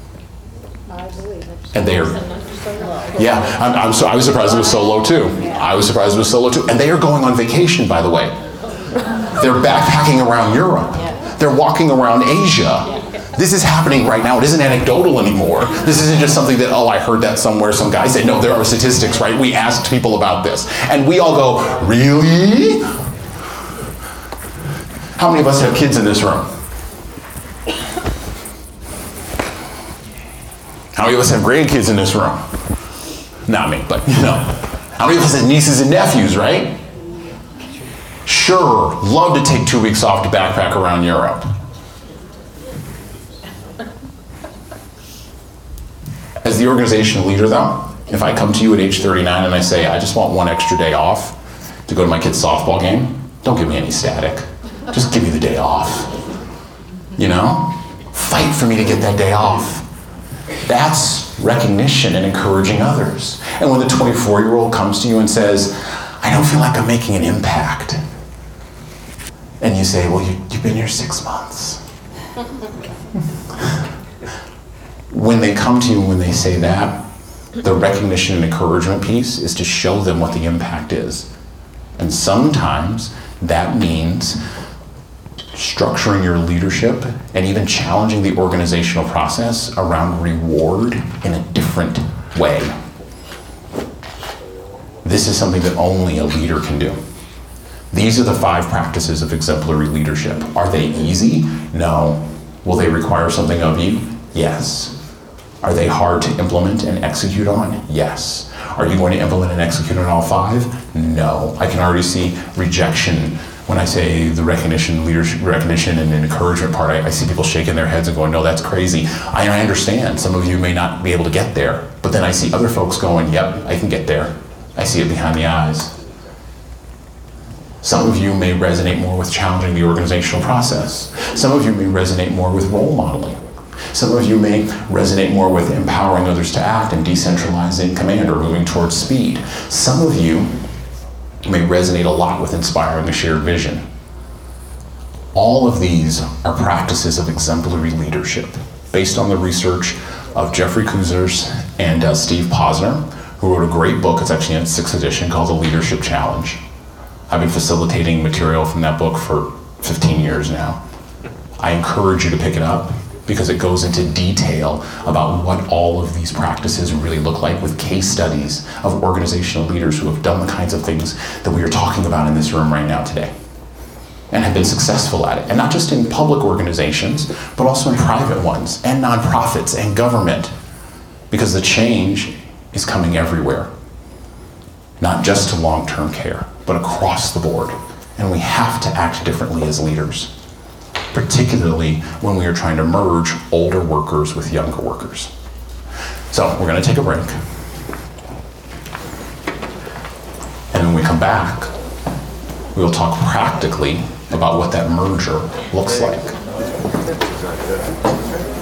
And they are, yeah, I was surprised it was so low too. I was surprised it was so low too. And they are going on vacation, by the way. They're backpacking around Europe. They're walking around Asia. This is happening right now. It isn't anecdotal anymore. This isn't just something that, oh, I heard that somewhere. Some guy said, no, there are statistics, right? We asked people about this. And we all go, really? How many of us have kids in this room? How many of us have grandkids in this room? Not me, but you know. How many of us have nieces and nephews, right? Sure, love to take 2 weeks off to backpack around Europe. As the organizational leader though, if I come to you at age 39 and I say, I just want 1 extra day off to go to my kid's softball game, don't give me any static. Just give me the day off. You know? Fight for me to get that day off. That's recognition and encouraging others. And when the 24-year-old comes to you and says, I don't feel like I'm making an impact. And you say, well, you've been here 6 months. When they come to you, when they say that, the recognition and encouragement piece is to show them what the impact is. And sometimes that means structuring your leadership and even challenging the organizational process around reward in a different way. This is something that only a leader can do. These are the 5 practices of exemplary leadership. Are they easy? No. Will they require something of you? Yes. Are they hard to implement and execute on? Yes. Are you going to implement and execute on all 5? No. I can already see rejection when I say the recognition, leadership, recognition and encouragement part. I see people shaking their heads and going, no, that's crazy. I understand some of you may not be able to get there, but then I see other folks going, yep, I can get there. I see it behind the eyes. Some of you may resonate more with challenging the organizational process. Some of you may resonate more with role modeling. Some of you may resonate more with empowering others to act and decentralizing command or moving towards speed. Some of you may resonate a lot with inspiring a shared vision. All of these are practices of exemplary leadership based on the research of Jeffrey Kuzers and Steve Posner, who wrote a great book. It's actually in its 6th edition called The Leadership Challenge. I've been facilitating material from that book for 15 years now. I encourage you to pick it up because it goes into detail about what all of these practices really look like with case studies of organizational leaders who have done the kinds of things that we are talking about in this room right now today and have been successful at it. And not just in public organizations, but also in private ones and nonprofits and government, because the change is coming everywhere, not just to long-term care, but across the board. And we have to act differently as leaders, particularly when we are trying to merge older workers with younger workers. So we're going to take a break. And when we come back, we will talk practically about what that merger looks like.